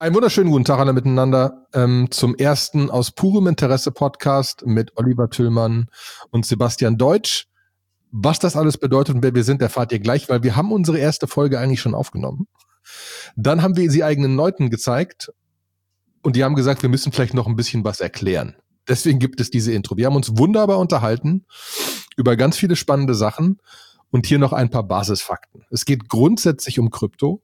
Einen wunderschönen guten Tag alle miteinander zum ersten aus purem Interesse Podcast mit Oliver Tüllmann und Sebastian Deutsch. Was das alles bedeutet und wer wir sind, erfahrt ihr gleich, weil wir haben unsere erste Folge eigentlich schon aufgenommen. Dann haben wir sie eigenen Leuten gezeigt und die haben gesagt, wir müssen vielleicht noch ein bisschen was erklären. Deswegen gibt es diese Intro. Wir haben uns wunderbar unterhalten über ganz viele spannende Sachen und hier noch ein paar Basisfakten. Es geht grundsätzlich um Krypto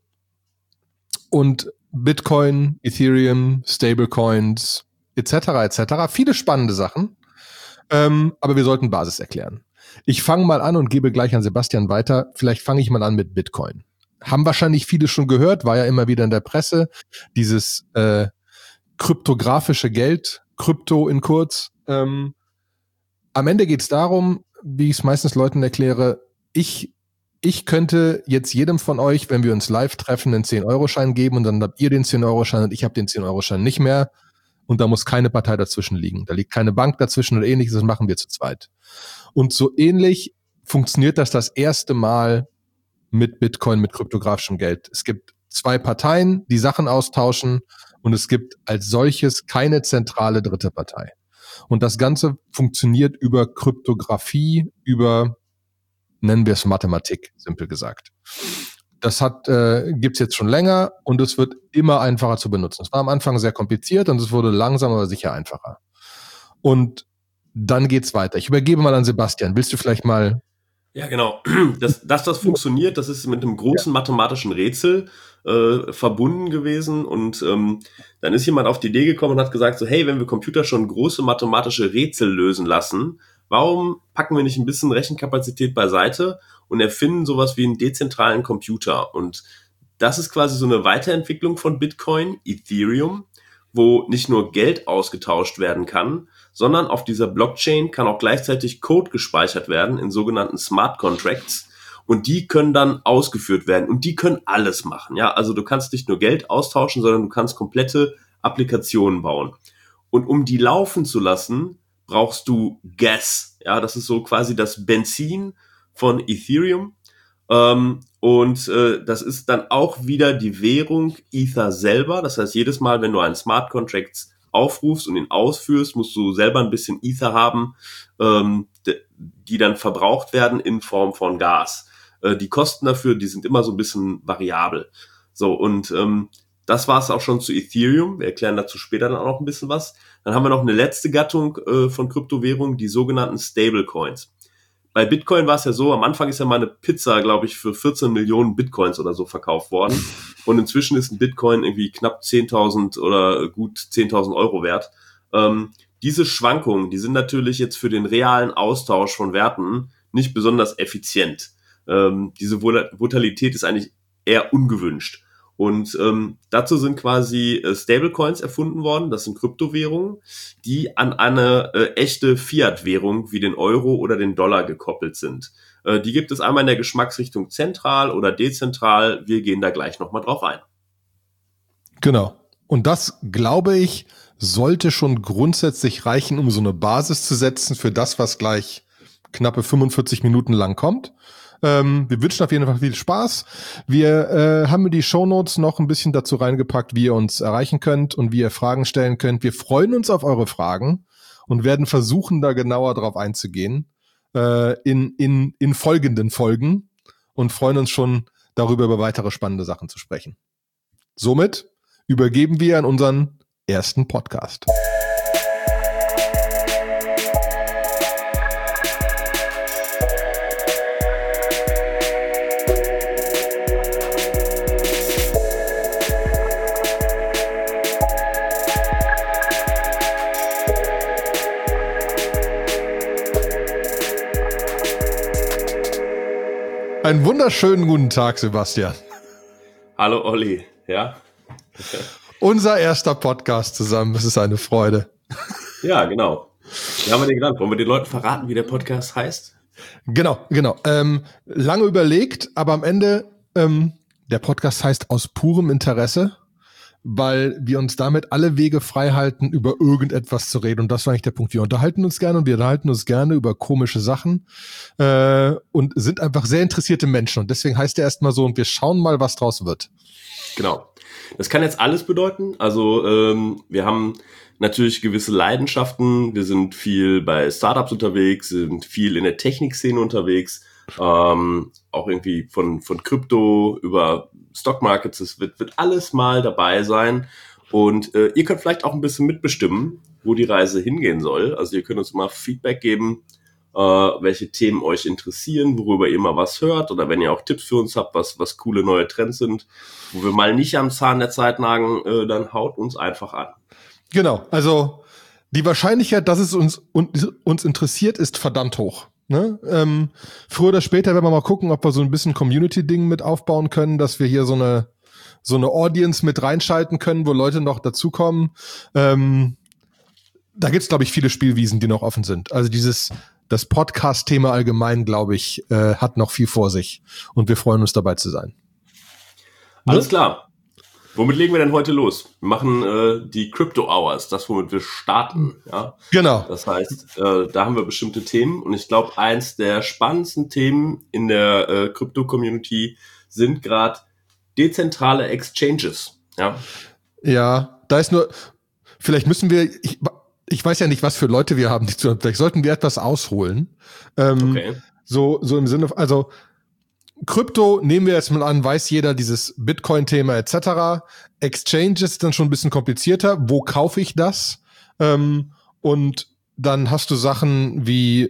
und Bitcoin, Ethereum, Stablecoins, etc. Viele spannende Sachen, aber wir sollten Basis erklären. Ich fange mal an und gebe gleich an Sebastian weiter. Vielleicht fange ich mal an mit Bitcoin. Haben wahrscheinlich viele schon gehört, war ja immer wieder in der Presse, dieses kryptografische Geld, Krypto in kurz. Am Ende geht es darum, wie ich es meistens Leuten erkläre, ich könnte jetzt jedem von euch, wenn wir uns live treffen, einen 10-Euro-Schein geben und dann habt ihr den 10-Euro-Schein und ich habe den 10-Euro-Schein nicht mehr und da muss keine Partei dazwischen liegen. Da liegt keine Bank dazwischen oder ähnliches, das machen wir zu zweit. Und so ähnlich funktioniert das erste Mal mit Bitcoin, mit kryptografischem Geld. Es gibt zwei Parteien, die Sachen austauschen und es gibt als solches keine zentrale dritte Partei. Und das Ganze funktioniert über Kryptographie, über, nennen wir es Mathematik, simpel gesagt. Das gibt's jetzt schon länger und es wird immer einfacher zu benutzen. Es war am Anfang sehr kompliziert und es wurde langsam, aber sicher einfacher. Und dann geht's weiter. Ich übergebe mal an Sebastian. Willst du vielleicht mal... Ja, genau. Dass das funktioniert, das ist mit einem großen mathematischen Rätsel verbunden gewesen und dann ist jemand auf die Idee gekommen und hat gesagt so, hey, wenn wir Computer schon große mathematische Rätsel lösen lassen, warum packen wir nicht ein bisschen Rechenkapazität beiseite und erfinden sowas wie einen dezentralen Computer? Und das ist quasi so eine Weiterentwicklung von Bitcoin, Ethereum, wo nicht nur Geld ausgetauscht werden kann, sondern auf dieser Blockchain kann auch gleichzeitig Code gespeichert werden in sogenannten Smart Contracts und die können dann ausgeführt werden und die können alles machen. Ja, also du kannst nicht nur Geld austauschen, sondern du kannst komplette Applikationen bauen. Und um die laufen zu lassen, brauchst du Gas. Ja, das ist so quasi das Benzin von Ethereum. Das ist dann auch wieder die Währung Ether selber. Das heißt, jedes Mal, wenn du einen Smart Contract aufrufst und ihn ausführst, musst du selber ein bisschen Ether haben, die dann verbraucht werden in Form von Gas. Die Kosten dafür, die sind immer so ein bisschen variabel. So, und das war es auch schon zu Ethereum. Wir erklären dazu später dann auch noch ein bisschen was. Dann haben wir noch eine letzte Gattung von Kryptowährungen, die sogenannten Stablecoins. Bei Bitcoin war es ja so, am Anfang ist ja mal eine Pizza, glaube ich, für 14 Millionen Bitcoins oder so verkauft worden. Und inzwischen ist ein Bitcoin irgendwie knapp 10.000 oder gut 10.000 Euro wert. Diese Schwankungen, die sind natürlich jetzt für den realen Austausch von Werten nicht besonders effizient. Diese Volatilität ist eigentlich eher ungewünscht. Und dazu sind quasi Stablecoins erfunden worden. Das sind Kryptowährungen, die an eine echte Fiat-Währung wie den Euro oder den Dollar gekoppelt sind. Die gibt es einmal in der Geschmacksrichtung zentral oder dezentral. Wir gehen da gleich nochmal drauf ein. Genau. Und das, glaube ich, sollte schon grundsätzlich reichen, um so eine Basis zu setzen für das, was gleich knappe 45 Minuten lang kommt. Wir wünschen auf jeden Fall viel Spaß. Wir haben in die Shownotes noch ein bisschen dazu reingepackt, wie ihr uns erreichen könnt und wie ihr Fragen stellen könnt. Wir freuen uns auf eure Fragen und werden versuchen, da genauer drauf einzugehen in folgenden Folgen und freuen uns schon darüber, über weitere spannende Sachen zu sprechen. Somit übergeben wir an unseren ersten Podcast. Einen wunderschönen guten Tag, Sebastian. Hallo Olli, ja. Unser erster Podcast zusammen, es ist eine Freude. Ja, genau. Wie haben wir den genannt? Wollen wir den Leuten verraten, wie der Podcast heißt? Genau. Lange überlegt, aber am Ende, der Podcast heißt aus purem Interesse, weil wir uns damit alle Wege frei halten, über irgendetwas zu reden. Und das war eigentlich der Punkt. Wir unterhalten uns gerne und wir unterhalten uns gerne über komische Sachen und sind einfach sehr interessierte Menschen. Und deswegen heißt der erstmal so und wir schauen mal, was draus wird. Genau. Das kann jetzt alles bedeuten. Also wir haben natürlich gewisse Leidenschaften. Wir sind viel bei Startups unterwegs, sind viel in der Technikszene unterwegs. Auch irgendwie von Krypto über Stockmarkets. Es wird alles mal dabei sein. Und ihr könnt vielleicht auch ein bisschen mitbestimmen, wo die Reise hingehen soll. Also ihr könnt uns mal Feedback geben, welche Themen euch interessieren, worüber ihr mal was hört oder wenn ihr auch Tipps für uns habt, was coole neue Trends sind, wo wir mal nicht am Zahn der Zeit nagen, dann haut uns einfach an. Genau, also die Wahrscheinlichkeit, dass es uns interessiert, ist verdammt hoch. Ne? Früher oder später werden wir mal gucken, ob wir so ein bisschen Community-Ding mit aufbauen können, dass wir hier so eine Audience mit reinschalten können, wo Leute noch dazukommen. Da gibt's, glaube ich, viele Spielwiesen, die noch offen sind. Also das Podcast-Thema allgemein, glaube ich, hat noch viel vor sich. Und wir freuen uns, dabei zu sein. Alles klar. Womit legen wir denn heute los? Wir machen die Crypto Hours, das womit wir starten. Ja? Genau. Das heißt, da haben wir bestimmte Themen und ich glaube, eins der spannendsten Themen in der Crypto-Community sind gerade dezentrale Exchanges. Ja, da ist nur, vielleicht müssen wir, ich weiß ja nicht, was für Leute wir haben, vielleicht sollten wir etwas ausholen. Okay. So im Sinne, also Krypto nehmen wir jetzt mal an, weiß jeder, dieses Bitcoin-Thema etc. Exchanges ist dann schon ein bisschen komplizierter. Wo kaufe ich das? Und dann hast du Sachen wie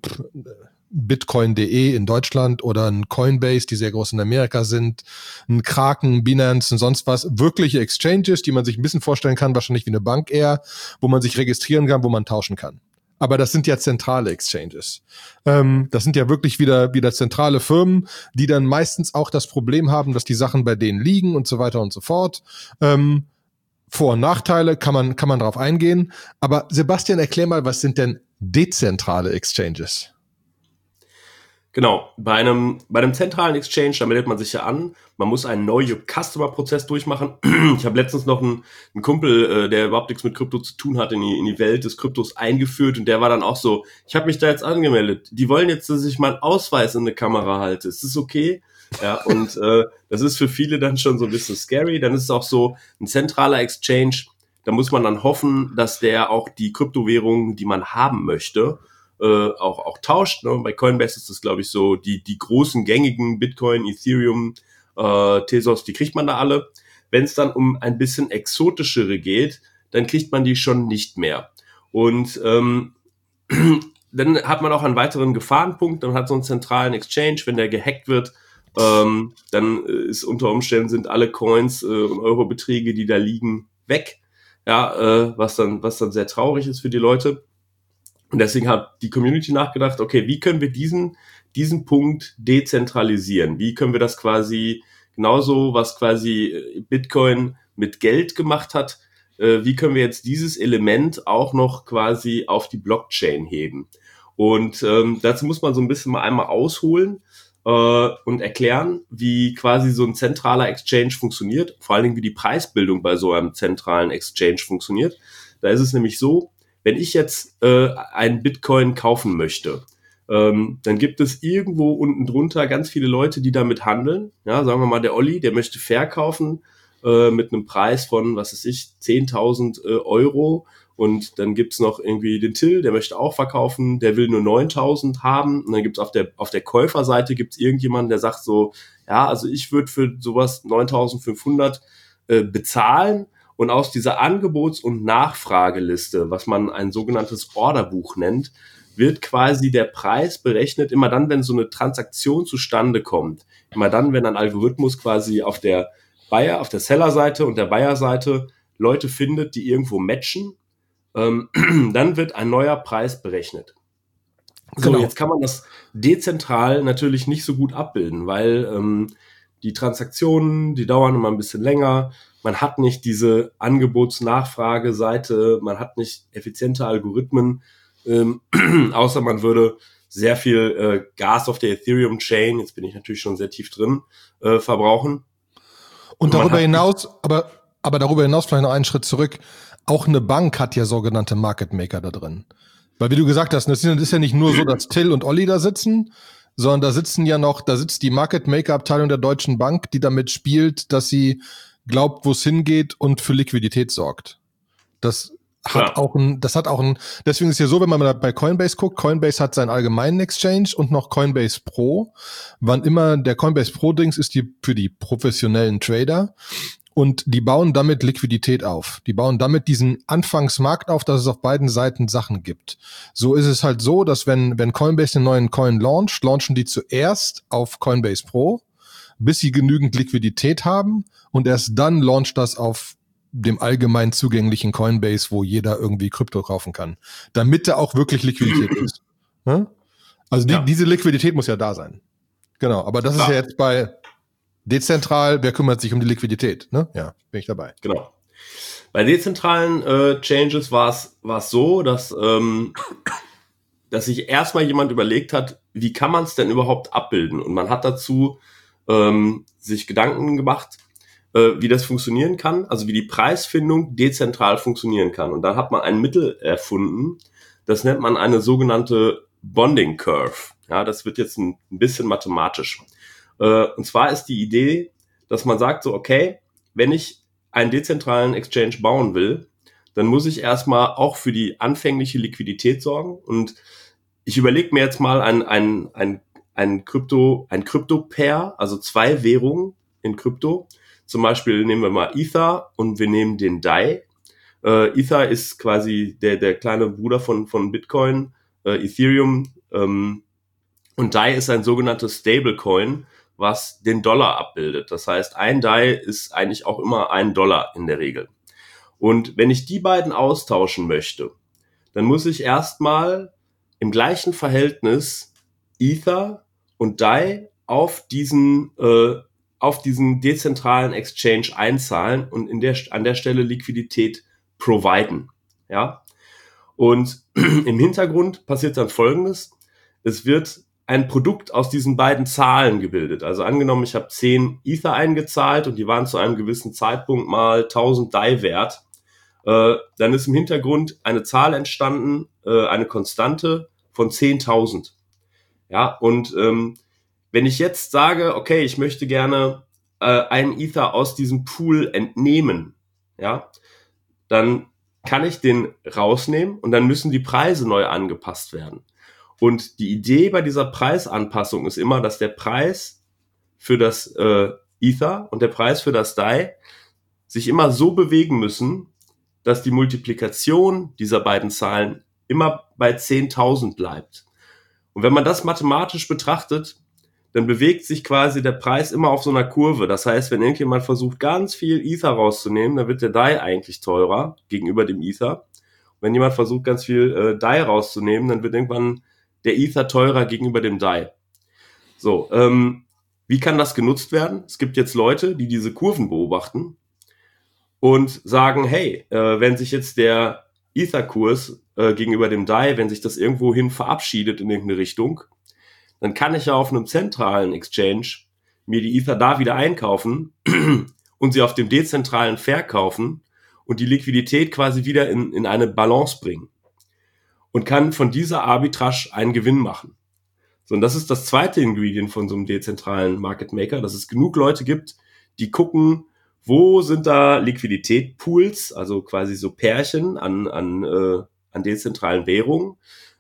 Bitcoin.de in Deutschland oder ein Coinbase, die sehr groß in Amerika sind, ein Kraken, Binance und sonst was. Wirkliche Exchanges, die man sich ein bisschen vorstellen kann, wahrscheinlich wie eine Bank eher, wo man sich registrieren kann, wo man tauschen kann. Aber das sind ja zentrale Exchanges. Das sind ja wirklich wieder zentrale Firmen, die dann meistens auch das Problem haben, dass die Sachen bei denen liegen und so weiter und so fort. Vor- und Nachteile kann man drauf eingehen. Aber Sebastian, erklär mal, was sind denn dezentrale Exchanges? Genau, bei einem zentralen Exchange, da meldet man sich ja an, man muss einen Know-Your-Customer-Prozess durchmachen. Ich habe letztens noch einen Kumpel, der überhaupt nichts mit Krypto zu tun hat, in die Welt des Kryptos eingeführt und der war dann auch so, ich habe mich da jetzt angemeldet, die wollen jetzt, dass ich meinen Ausweis in eine Kamera halte, ist das okay? Ja, und das ist für viele dann schon so ein bisschen scary, dann ist es auch so, ein zentraler Exchange, da muss man dann hoffen, dass der auch die Kryptowährungen, die man haben möchte, auch tauscht. Ne? Bei Coinbase ist das, glaube ich, so, die großen gängigen Bitcoin, Ethereum, Tezos, die kriegt man da alle. Wenn es dann um ein bisschen exotischere geht, dann kriegt man die schon nicht mehr. Und dann hat man auch einen weiteren Gefahrenpunkt, dann hat so einen zentralen Exchange, wenn der gehackt wird, dann ist unter Umständen sind alle Coins und Eurobeträge, die da liegen, weg. Ja, was dann sehr traurig ist für die Leute. Und deswegen hat die Community nachgedacht, okay, wie können wir diesen Punkt dezentralisieren? Wie können wir das quasi genauso, was quasi Bitcoin mit Geld gemacht hat, wie können wir jetzt dieses Element auch noch quasi auf die Blockchain heben? Und dazu muss man so ein bisschen mal einmal ausholen und erklären, wie quasi so ein zentraler Exchange funktioniert, vor allen Dingen wie die Preisbildung bei so einem zentralen Exchange funktioniert. Da ist es nämlich so, wenn ich jetzt einen Bitcoin kaufen möchte, dann gibt es irgendwo unten drunter ganz viele Leute, die damit handeln. Ja, sagen wir mal, der Olli, der möchte verkaufen mit einem Preis von, was weiß ich, 10.000 Euro. Und dann gibt's noch irgendwie den Till, der möchte auch verkaufen, der will nur 9.000 haben. Und dann gibt's auf der Käuferseite gibt's irgendjemanden, der sagt so, ja, also ich würde für sowas 9.500 bezahlen. Und aus dieser Angebots- und Nachfrageliste, was man ein sogenanntes Orderbuch nennt, wird quasi der Preis berechnet, immer dann, wenn so eine Transaktion zustande kommt. Immer dann, wenn ein Algorithmus quasi auf der Seller-Seite und der Buyer-Seite Leute findet, die irgendwo matchen, dann wird ein neuer Preis berechnet. So, genau. Jetzt kann man das dezentral natürlich nicht so gut abbilden, weil die Transaktionen, die dauern immer ein bisschen länger. Man hat nicht diese Angebots-Nachfrage-Seite, man hat nicht effiziente Algorithmen, außer man würde sehr viel Gas auf der Ethereum-Chain, jetzt bin ich natürlich schon sehr tief drin, verbrauchen. Und darüber hinaus, aber darüber hinaus vielleicht noch einen Schritt zurück, auch eine Bank hat ja sogenannte Market Maker da drin. Weil wie du gesagt hast, das ist ja nicht nur so, dass Till und Olli da sitzen, sondern da sitzt die Market Maker Abteilung der Deutschen Bank, die damit spielt, dass sie glaubt, wo es hingeht und für Liquidität sorgt. Das hat auch ein, deswegen ist ja so, wenn man mal bei Coinbase guckt, Coinbase hat seinen allgemeinen Exchange und noch Coinbase Pro. Wann immer der Coinbase Pro Dings ist die für die professionellen Trader. Und die bauen damit Liquidität auf. Die bauen damit diesen Anfangsmarkt auf, dass es auf beiden Seiten Sachen gibt. So ist es halt so, dass wenn Coinbase einen neuen Coin launchen die zuerst auf Coinbase Pro, bis sie genügend Liquidität haben und erst dann launcht das auf dem allgemein zugänglichen Coinbase, wo jeder irgendwie Krypto kaufen kann. Damit da auch wirklich Liquidität ist. Also diese Liquidität muss ja da sein. Genau, aber das ist ja jetzt bei dezentral, wer kümmert sich um die Liquidität? Ne? Ja, bin ich dabei. Genau. Bei dezentralen Changes war es so, dass sich erstmal jemand überlegt hat, wie kann man es denn überhaupt abbilden? Und man hat dazu sich Gedanken gemacht, wie das funktionieren kann, also wie die Preisfindung dezentral funktionieren kann. Und dann hat man ein Mittel erfunden, das nennt man eine sogenannte Bonding Curve. Ja, das wird jetzt ein bisschen mathematisch. Und zwar ist die Idee, dass man sagt so, okay, wenn ich einen dezentralen Exchange bauen will, dann muss ich erstmal auch für die anfängliche Liquidität sorgen. Und ich überlege mir jetzt mal ein Krypto-Pair, also 2 Währungen in Krypto. Zum Beispiel nehmen wir mal Ether und wir nehmen den DAI. Ether ist quasi der kleine Bruder von Bitcoin, Ethereum. Und DAI ist ein sogenanntes Stablecoin, was den Dollar abbildet. Das heißt, ein DAI ist eigentlich auch immer $1 in der Regel. Und wenn ich die beiden austauschen möchte, dann muss ich erstmal im gleichen Verhältnis Ether und DAI auf diesen dezentralen Exchange einzahlen und an der Stelle Liquidität providen. Ja? Und im Hintergrund passiert dann Folgendes. Es wird ein Produkt aus diesen beiden Zahlen gebildet. Also angenommen, ich habe 10 Ether eingezahlt und die waren zu einem gewissen Zeitpunkt mal 1000 DAI wert. Dann ist im Hintergrund eine Zahl entstanden, eine Konstante von 10.000. Ja, und wenn ich jetzt sage, okay, ich möchte gerne einen Ether aus diesem Pool entnehmen, ja, dann kann ich den rausnehmen und dann müssen die Preise neu angepasst werden. Und die Idee bei dieser Preisanpassung ist immer, dass der Preis für das Ether und der Preis für das DAI sich immer so bewegen müssen, dass die Multiplikation dieser beiden Zahlen immer bei 10.000 bleibt. Und wenn man das mathematisch betrachtet, dann bewegt sich quasi der Preis immer auf so einer Kurve. Das heißt, wenn irgendjemand versucht, ganz viel Ether rauszunehmen, dann wird der DAI eigentlich teurer gegenüber dem Ether. Und wenn jemand versucht, ganz viel DAI rauszunehmen, dann wird irgendwann der Ether teurer gegenüber dem DAI. So, wie kann das genutzt werden? Es gibt jetzt Leute, die diese Kurven beobachten und sagen, hey, wenn sich jetzt der Ether-Kurs gegenüber dem DAI, wenn sich das irgendwohin verabschiedet in irgendeine Richtung, dann kann ich ja auf einem zentralen Exchange mir die Ether da wieder einkaufen und sie auf dem dezentralen verkaufen und die Liquidität quasi wieder in eine Balance bringen. Und kann von dieser Arbitrage einen Gewinn machen. So, und das ist das zweite Ingredient von so einem dezentralen Market Maker, dass es genug Leute gibt, die gucken, wo sind da Liquiditätspools, also quasi so Pärchen an dezentralen Währungen,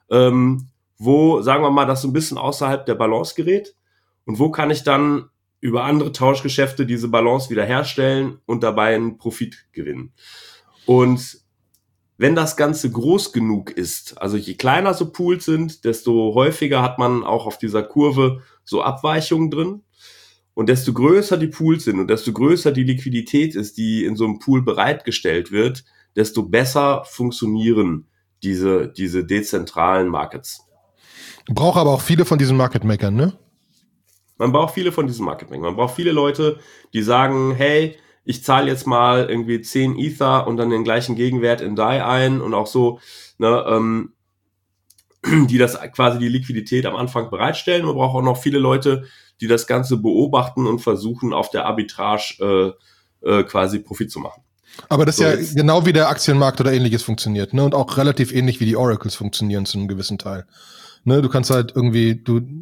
wo, sagen wir mal, das so ein bisschen außerhalb der Balance gerät und wo kann ich dann über andere Tauschgeschäfte diese Balance wieder herstellen und dabei einen Profit gewinnen. Und wenn das Ganze groß genug ist, also je kleiner so Pools sind, desto häufiger hat man auch auf dieser Kurve so Abweichungen drin. Und desto größer die Pools sind und desto größer die Liquidität ist, die in so einem Pool bereitgestellt wird, desto besser funktionieren diese dezentralen Markets. Braucht aber auch viele von diesen Market Makern, ne? Man braucht viele von diesen Market Makern. Man braucht viele Leute, die sagen, hey, ich zahle jetzt mal irgendwie 10 Ether und dann den gleichen Gegenwert in DAI ein und auch so, ne, die das quasi die Liquidität am Anfang bereitstellen. Man braucht auch noch viele Leute, die das Ganze beobachten und versuchen, auf der Arbitrage quasi Profit zu machen. Aber das ist ja jetzt genau wie der Aktienmarkt oder ähnliches funktioniert, ne? Und auch relativ ähnlich wie die Oracles funktionieren zu einem gewissen Teil. Ne, du kannst halt irgendwie,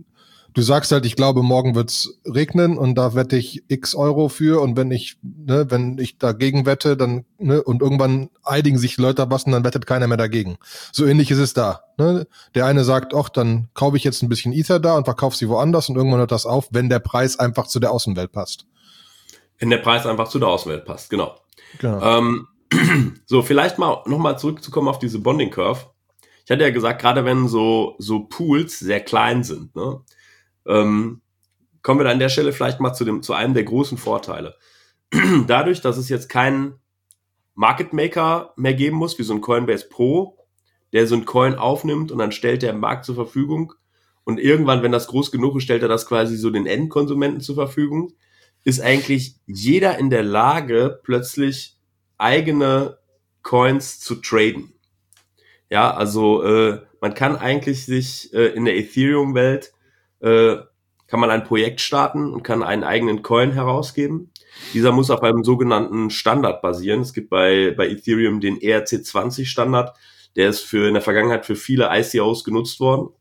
Du sagst halt, ich glaube, morgen wird's regnen und da wette ich X Euro für und wenn ich dagegen wette, dann, und irgendwann einigen sich die Leute auf was und dann wettet keiner mehr dagegen. So ähnlich ist es da. Ne? Der eine sagt, ach, dann kaufe ich jetzt ein bisschen Ether da und verkaufe sie woanders und irgendwann hört das auf, wenn der Preis einfach zu der Außenwelt passt. Wenn der Preis einfach zu der Außenwelt passt, genau. Genau. So, vielleicht mal nochmal zurückzukommen auf diese Bonding Curve. Ich hatte ja gesagt, gerade wenn so Pools sehr klein sind, ne, kommen wir da an der Stelle vielleicht mal zu einem der großen Vorteile. Dadurch, dass es jetzt keinen Market Maker mehr geben muss, wie so ein Coinbase Pro, der so ein Coin aufnimmt und dann stellt der im Markt zur Verfügung und irgendwann, wenn das groß genug ist, stellt er das quasi so den Endkonsumenten zur Verfügung, ist eigentlich jeder in der Lage, plötzlich eigene Coins zu traden. Ja, also man kann eigentlich sich in der Ethereum-Welt kann man ein Projekt starten und kann einen eigenen Coin herausgeben. Dieser muss auf einem sogenannten Standard basieren. Es gibt bei Ethereum den ERC20-Standard. Der ist in der Vergangenheit für viele ICOs genutzt worden.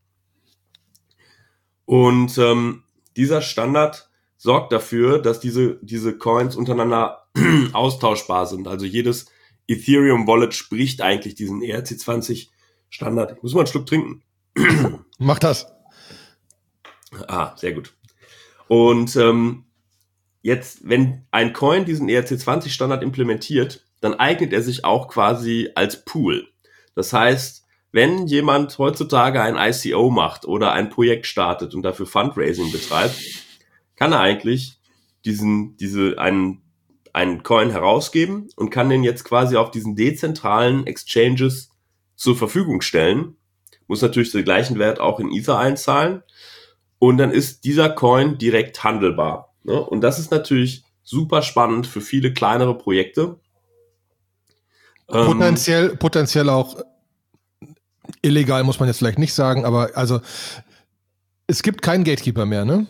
Und dieser Standard sorgt dafür, dass diese Coins untereinander austauschbar sind. Also jedes Ethereum-Wallet spricht eigentlich diesen ERC20-Standard. Ich muss mal einen Schluck trinken. Mach das. Ah, sehr gut. Und jetzt, wenn ein Coin diesen ERC20-Standard implementiert, dann eignet er sich auch quasi als Pool. Das heißt, wenn jemand heutzutage ein ICO macht oder ein Projekt startet und dafür Fundraising betreibt, kann er eigentlich einen Coin herausgeben und kann den jetzt quasi auf diesen dezentralen Exchanges zur Verfügung stellen. Muss natürlich den gleichen Wert auch in Ether einzahlen. Und dann ist dieser Coin direkt handelbar. Ne? Und das ist natürlich super spannend für viele kleinere Projekte. Potenziell auch illegal, muss man jetzt vielleicht nicht sagen, aber also es gibt keinen Gatekeeper mehr, ne?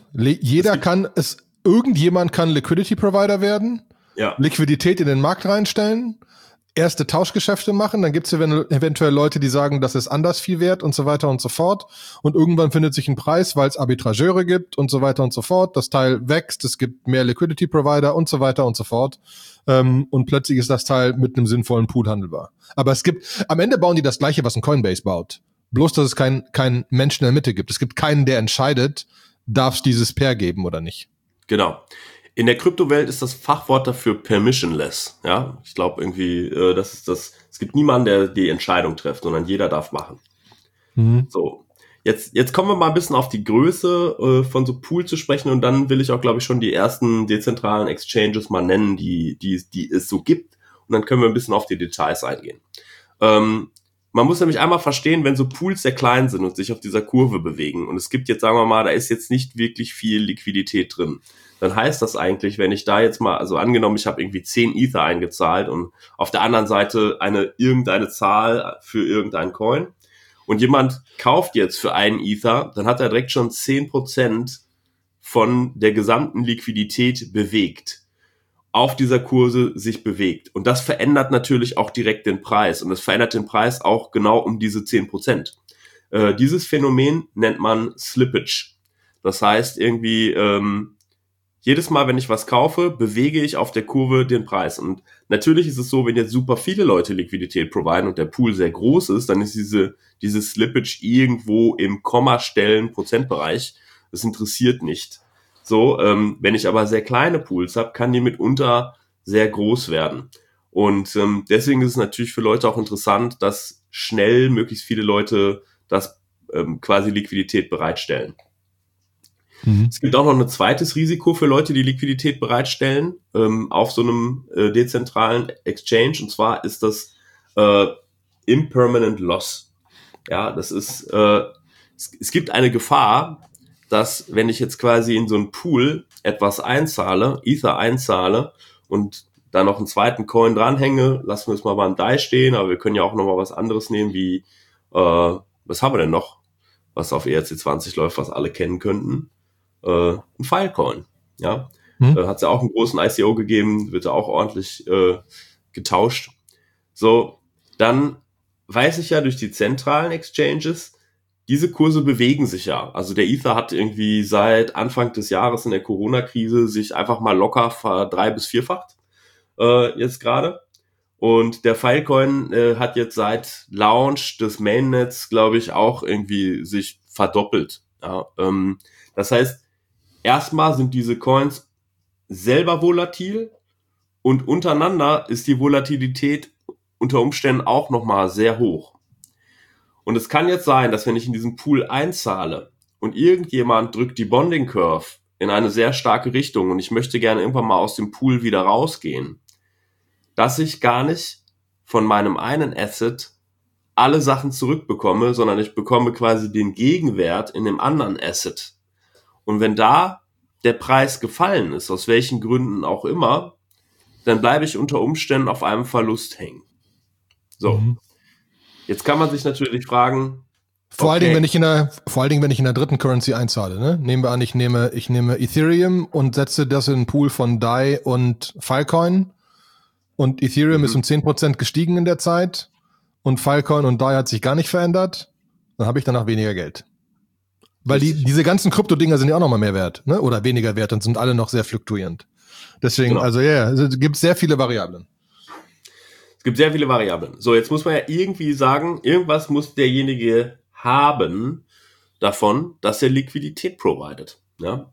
Irgendjemand kann Liquidity Provider werden, ja. Liquidität in den Markt reinstellen, erste Tauschgeschäfte machen, dann gibt es eventuell Leute, die sagen, das ist anders viel wert und so weiter und so fort. Und irgendwann findet sich ein Preis, weil es Arbitrageure gibt und so weiter und so fort. Das Teil wächst, es gibt mehr Liquidity Provider und so weiter und so fort. Und plötzlich ist das Teil mit einem sinnvollen Pool handelbar. Aber am Ende bauen die das Gleiche, was ein Coinbase baut. Bloß, dass es kein Menschen in der Mitte gibt. Es gibt keinen, der entscheidet, darf es dieses Pair geben oder nicht. Genau. In der Kryptowelt ist das Fachwort dafür permissionless. Ja, ich glaube irgendwie, das ist das. Es gibt niemanden, der die Entscheidung trifft, sondern jeder darf machen. Mhm. So, jetzt kommen wir mal ein bisschen auf die Größe von so Pool zu sprechen und dann will ich auch, glaube ich, schon die ersten dezentralen Exchanges mal nennen, die es so gibt. Und dann können wir ein bisschen auf die Details eingehen. Man muss nämlich einmal verstehen, wenn so Pools sehr klein sind und sich auf dieser Kurve bewegen und es gibt jetzt, sagen wir mal, da ist jetzt nicht wirklich viel Liquidität drin, dann heißt das eigentlich, wenn ich da jetzt mal, also angenommen, ich habe irgendwie 10 Ether eingezahlt und auf der anderen Seite irgendeine Zahl für irgendeinen Coin und jemand kauft jetzt für einen Ether, dann hat er direkt schon 10% von der gesamten Liquidität bewegt, auf dieser Kurse sich bewegt. Und das verändert natürlich auch direkt den Preis. Und das verändert den Preis auch genau um diese 10%. Dieses Phänomen nennt man Slippage. Das heißt irgendwie, jedes Mal, wenn ich was kaufe, bewege ich auf der Kurve den Preis. Und natürlich ist es so, wenn jetzt super viele Leute Liquidität providen und der Pool sehr groß ist, dann ist diese Slippage irgendwo im Kommastellen Prozentbereich. Das interessiert nicht. So, wenn ich aber sehr kleine Pools habe, kann die mitunter sehr groß werden. Und deswegen ist es natürlich für Leute auch interessant, dass schnell möglichst viele Leute das quasi Liquidität bereitstellen. Mhm. Es gibt auch noch ein zweites Risiko für Leute, die Liquidität bereitstellen auf so einem dezentralen Exchange. Und zwar ist das Impermanent Loss. Ja, das ist es gibt eine Gefahr, dass wenn ich jetzt quasi in so einen Pool etwas einzahle, Ether einzahle und da noch einen zweiten Coin dranhänge, lassen wir es mal beim DAI stehen, aber wir können ja auch noch mal was anderes nehmen, wie, was haben wir denn noch, was auf ERC20 läuft, was alle kennen könnten? Ein Filecoin, ja. Hat es ja auch einen großen ICO gegeben, wird ja auch ordentlich getauscht. So, dann weiß ich ja durch die zentralen Exchanges, diese Kurse bewegen sich ja. Also der Ether hat irgendwie seit Anfang des Jahres in der Corona-Krise sich einfach mal locker 3- bis 4-facht jetzt gerade. Und der Filecoin hat jetzt seit Launch des Mainnets, glaube ich, auch irgendwie sich verdoppelt. Ja, das heißt, erstmal sind diese Coins selber volatil und untereinander ist die Volatilität unter Umständen auch nochmal sehr hoch. Und es kann jetzt sein, dass wenn ich in diesen Pool einzahle und irgendjemand drückt die Bonding Curve in eine sehr starke Richtung und ich möchte gerne irgendwann mal aus dem Pool wieder rausgehen, dass ich gar nicht von meinem einen Asset alle Sachen zurückbekomme, sondern ich bekomme quasi den Gegenwert in dem anderen Asset. Und wenn da der Preis gefallen ist, aus welchen Gründen auch immer, dann bleibe ich unter Umständen auf einem Verlust hängen. So. Jetzt kann man sich natürlich fragen, Vor allen Dingen, wenn ich in der dritten Currency einzahle, ne? Nehmen wir an, ich nehme Ethereum und setze das in einen Pool von DAI und Filecoin und Ethereum ist um 10% gestiegen in der Zeit und Filecoin und DAI hat sich gar nicht verändert, dann habe ich danach weniger Geld. Weil diese ganzen Krypto-Dinger sind ja auch nochmal mehr wert, ne? Oder weniger wert und sind alle noch sehr fluktuierend. Deswegen, Genau. also es gibt sehr viele Variablen. Es gibt sehr viele Variablen. So, jetzt muss man ja irgendwie sagen, irgendwas muss derjenige haben davon, dass er Liquidität providet. Ja?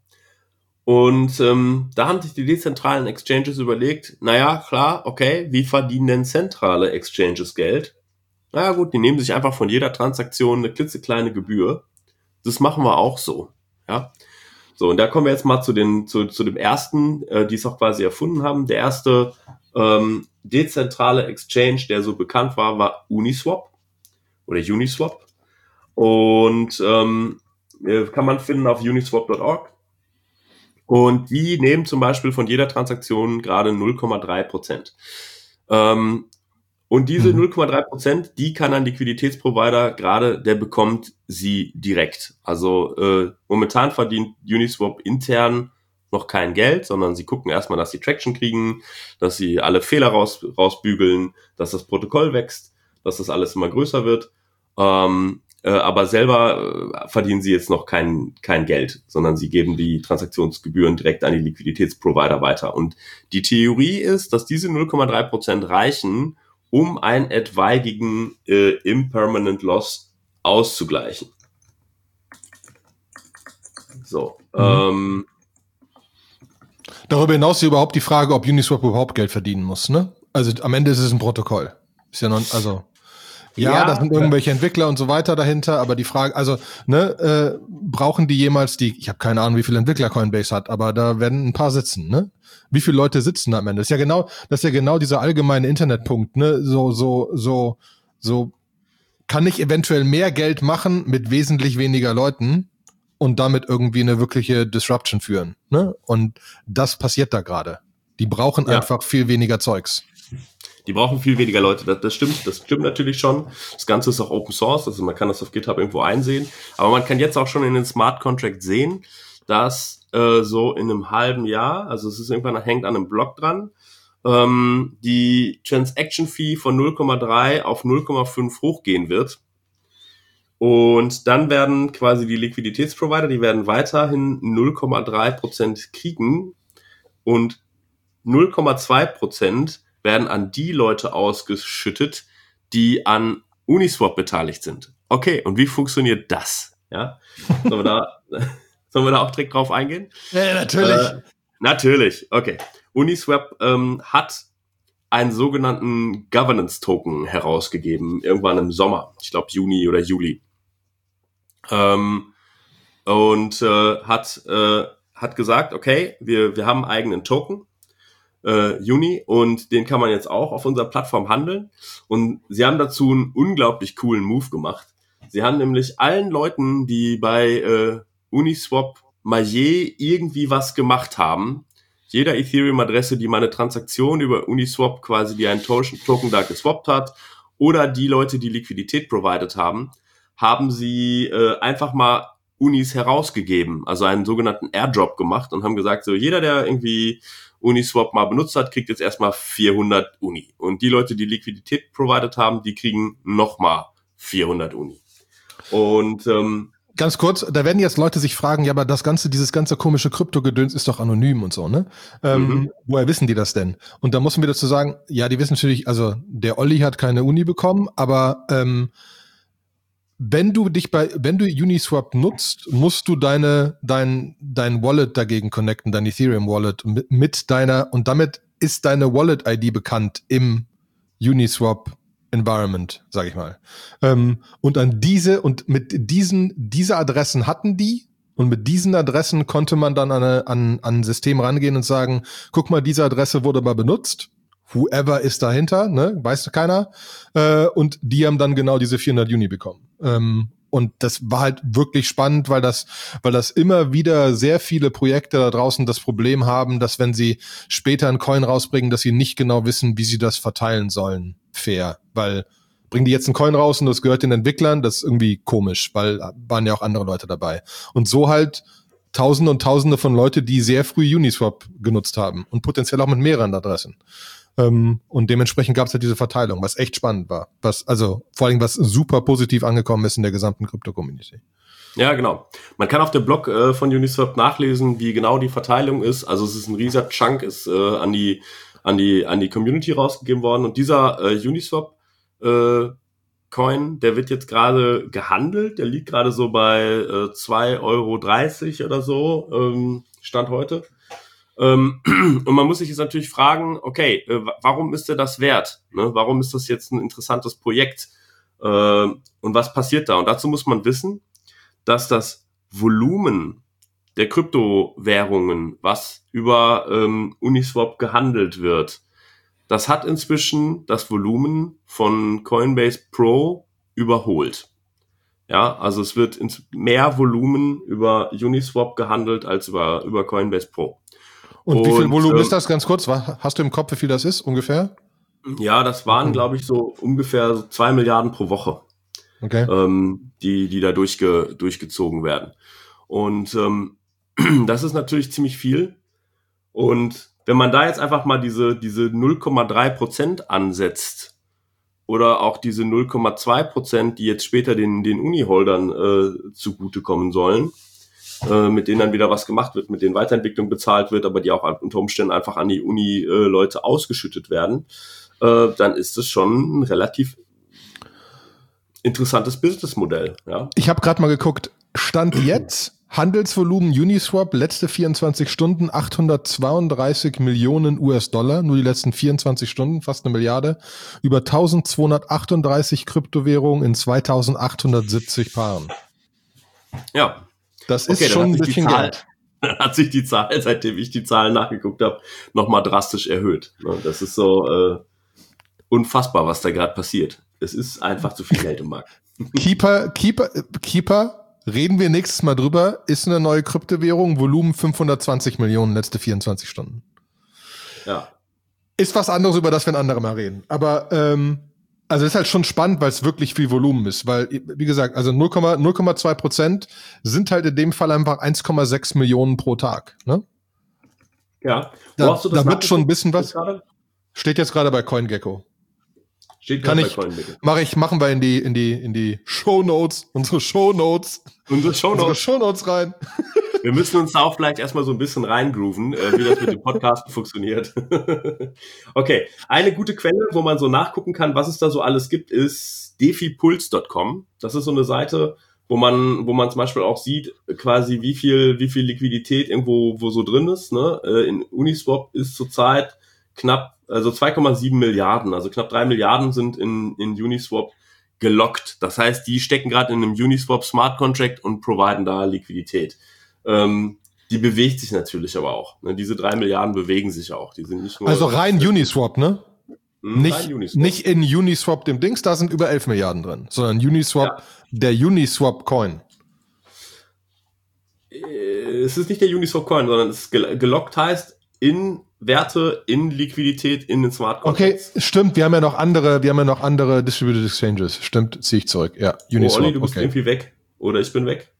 Und da haben sich die dezentralen Exchanges überlegt, naja, klar, okay, wie verdienen denn zentrale Exchanges Geld? Naja gut, die nehmen sich einfach von jeder Transaktion eine klitzekleine Gebühr. Das machen wir auch so. Ja. So, und da kommen wir jetzt mal zu dem ersten, die es auch quasi erfunden haben. Der erste dezentrale Exchange, der so bekannt war Uniswap oder Uniswap. Und kann man finden auf uniswap.org. Und die nehmen zum Beispiel von jeder Transaktion gerade 0,3%. Und diese 0,3%, die kann ein Liquiditätsprovider gerade, der bekommt sie direkt. Also momentan verdient Uniswap intern noch kein Geld, sondern sie gucken erstmal, dass sie Traction kriegen, dass sie alle Fehler rausbügeln, dass das Protokoll wächst, dass das alles immer größer wird. Aber selber verdienen sie jetzt noch kein Geld, sondern sie geben die Transaktionsgebühren direkt an die Liquiditätsprovider weiter. Und die Theorie ist, dass diese 0,3% reichen, um einen etwaigen Impermanent Loss auszugleichen. So. Darüber hinaus ist überhaupt die Frage, ob Uniswap überhaupt Geld verdienen muss, ne? Also am Ende ist es ein Protokoll. Ist ja noch, also ja, da sind irgendwelche Entwickler und so weiter dahinter, aber die Frage, also ne, brauchen die jemals ich habe keine Ahnung, wie viele Entwickler Coinbase hat, aber da werden ein paar sitzen, ne? Wie viele Leute sitzen da am Ende? Das ist ja genau dieser allgemeine Internetpunkt, ne? So kann ich eventuell mehr Geld machen mit wesentlich weniger Leuten und damit irgendwie eine wirkliche Disruption führen, ne? Und das passiert da gerade. Die brauchen einfach viel weniger Zeugs. Die brauchen viel weniger Leute, das stimmt natürlich schon. Das Ganze ist auch Open Source, also man kann das auf GitHub irgendwo einsehen. Aber man kann jetzt auch schon in den Smart Contract sehen, dass so in einem halben Jahr, also es ist irgendwann, hängt an einem Block dran, die Transaction Fee von 0,3 auf 0,5 hochgehen wird. Und dann werden quasi die Liquiditätsprovider, die werden weiterhin 0,3% kriegen und 0,2% werden an die Leute ausgeschüttet, die an Uniswap beteiligt sind. Okay, und wie funktioniert das? Ja, sollen wir da auch direkt drauf eingehen? Ja, natürlich. Natürlich, okay. Uniswap hat einen sogenannten Governance-Token herausgegeben, irgendwann im Sommer, ich glaube Juni oder Juli. Und hat gesagt, okay, wir haben einen eigenen Token, Uni, und den kann man jetzt auch auf unserer Plattform handeln. Und sie haben dazu einen unglaublich coolen Move gemacht. Sie haben nämlich allen Leuten, die bei Uniswap mal je irgendwie was gemacht haben, jeder Ethereum-Adresse, die mal eine Transaktion über Uniswap quasi, die einen Token da geswappt hat, oder die Leute, die Liquidität provided haben sie einfach mal Unis herausgegeben, also einen sogenannten Airdrop gemacht und haben gesagt, so jeder, der irgendwie Uniswap mal benutzt hat, kriegt jetzt erstmal 400 Uni. Und die Leute, die Liquidität provided haben, die kriegen nochmal 400 Uni. Und ganz kurz, da werden jetzt Leute sich fragen, ja, aber dieses ganze komische Krypto-Gedöns ist doch anonym und so, ne? Woher wissen die das denn? Und da muss man wieder zu sagen, ja, die wissen natürlich, also der Olli hat keine Uni bekommen, aber wenn du Uniswap nutzt, musst du dein Wallet dagegen connecten, dein Ethereum Wallet mit deiner, und damit ist deine Wallet-ID bekannt im Uniswap Environment, sag ich mal. Und diese Adressen hatten die, und mit diesen Adressen konnte man dann an ein System rangehen und sagen, guck mal, diese Adresse wurde mal benutzt. Whoever ist dahinter, ne, weiß keiner. Und die haben dann genau diese 400 Uni bekommen. Und das war halt wirklich spannend, weil das immer wieder sehr viele Projekte da draußen das Problem haben, dass wenn sie später einen Coin rausbringen, dass sie nicht genau wissen, wie sie das verteilen sollen. Fair. Weil bringen die jetzt einen Coin raus und das gehört den Entwicklern, das ist irgendwie komisch, weil waren ja auch andere Leute dabei. Und so halt Tausende und Tausende von Leute, die sehr früh Uniswap genutzt haben und potenziell auch mit mehreren Adressen. Und dementsprechend gab es halt diese Verteilung, was echt spannend war. Vor allem, was super positiv angekommen ist in der gesamten Krypto-Community. Ja, genau. Man kann auf dem Blog von Uniswap nachlesen, wie genau die Verteilung ist. Also es ist ein riesiger Chunk, ist an die Community rausgegeben worden. Und dieser Uniswap Coin, der wird jetzt gerade gehandelt. Der liegt gerade so bei 2,30 € oder so, Stand heute. Und man muss sich jetzt natürlich fragen, okay, warum ist der das wert? Ne? Warum ist das jetzt ein interessantes Projekt? Und was passiert da? Und dazu muss man wissen, dass das Volumen der Kryptowährungen, was über Uniswap gehandelt wird, das hat inzwischen das Volumen von Coinbase Pro überholt. Ja, also es wird mehr Volumen über Uniswap gehandelt als über Coinbase Pro. Und wie viel Volumen ist das, ganz kurz? Hast du im Kopf, wie viel das ist, ungefähr? Ja, das waren, glaube ich, so ungefähr 2 Milliarden pro Woche, okay. Die da durchgezogen werden. Und das ist natürlich ziemlich viel. Und wenn man da jetzt einfach mal diese 0,3% ansetzt oder auch diese 0,2%, die jetzt später den Uni-Holdern zugutekommen sollen, mit denen dann wieder was gemacht wird, mit denen Weiterentwicklung bezahlt wird, aber die auch unter Umständen einfach an die Uni-Leute ausgeschüttet werden, dann ist es schon ein relativ interessantes Businessmodell. Ja? Ich habe gerade mal geguckt, Stand jetzt, Handelsvolumen Uniswap, letzte 24 Stunden, 832 Millionen US-Dollar, nur die letzten 24 Stunden, fast 1 Milliarde, über 1238 Kryptowährungen in 2870 Paaren. Ja. Das ist schon ein bisschen Geld. Dann hat sich die Zahl, seitdem ich die Zahlen nachgeguckt habe, nochmal drastisch erhöht. Das ist so unfassbar, was da gerade passiert. Es ist einfach zu viel Geld im Markt. Keeper, reden wir nächstes Mal drüber, ist eine neue Kryptowährung, Volumen 520 Millionen letzte 24 Stunden. Ja. Ist was anderes, über das wir ein anderes Mal reden. Aber also ist halt schon spannend, weil es wirklich viel Volumen ist. Weil, wie gesagt, also 0,2% sind halt in dem Fall einfach 1,6 Millionen pro Tag. Ne? Ja. Da wird schon ein bisschen was. Steht jetzt gerade bei CoinGecko. Machen wir in die Shownotes, unsere Shownotes rein. Wir müssen uns da auch vielleicht erstmal so ein bisschen reingrooven, wie das mit dem Podcast funktioniert. Okay, eine gute Quelle, wo man so nachgucken kann, was es da so alles gibt, ist defipuls.com. Das ist so eine Seite, wo man zum Beispiel auch sieht, quasi wie viel Liquidität irgendwo so drin ist. Ne? In Uniswap ist zurzeit also 2,7 Milliarden, also knapp 3 Milliarden sind in Uniswap gelockt. Das heißt, die stecken gerade in einem Uniswap Smart Contract und providen da Liquidität. Die bewegt sich natürlich aber auch. Ne? Diese 3 Milliarden bewegen sich auch. Die sind nicht nur. Also rein Uniswap, ne? Rein Uniswap. Nicht in Uniswap dem Dings, da sind über 11 Milliarden drin, sondern Uniswap, der Uniswap Coin. Es ist nicht der Uniswap Coin, sondern es ist gelockt heißt in Werte, in Liquidität, in den Smart Contracts. Okay, stimmt. Wir haben ja noch andere Distributed Exchanges. Stimmt, ziehe ich zurück. Ja, Uniswap. Olli, du bist irgendwie weg. Oder ich bin weg.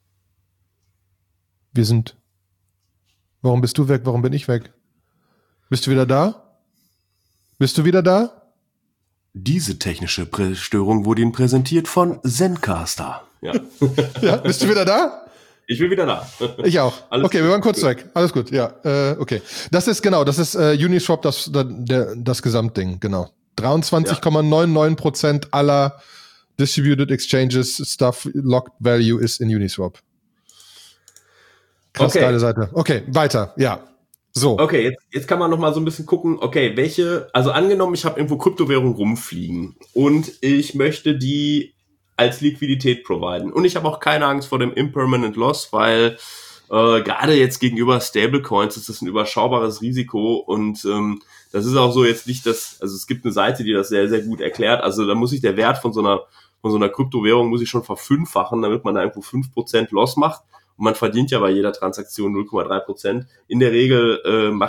Warum bist du weg? Warum bin ich weg? Bist du wieder da? Diese technische Störung wurde Ihnen präsentiert von Zencaster. Ja. Ja, bist du wieder da? Ich bin wieder da. Ich auch. Alles okay, gut. Wir waren kurz weg. Alles gut, ja. Okay. Das ist Uniswap, das Gesamtding, genau. 23,99% aller Distributed Exchanges Stuff Locked Value ist in Uniswap. Krass, geile Seite. Okay, weiter, ja. So. Okay, jetzt kann man noch mal so ein bisschen gucken, okay, also angenommen, ich habe irgendwo Kryptowährungen rumfliegen und ich möchte die als Liquidität providen. Und ich habe auch keine Angst vor dem Impermanent Loss, weil gerade jetzt gegenüber Stablecoins ist das ein überschaubares Risiko und das ist auch so jetzt nicht also es gibt eine Seite, die das sehr, sehr gut erklärt. Also da muss sich der Wert von so einer Kryptowährung muss ich schon verfünffachen, damit man da irgendwo 5% Loss macht. Und man verdient ja bei jeder Transaktion 0,3%. In der Regel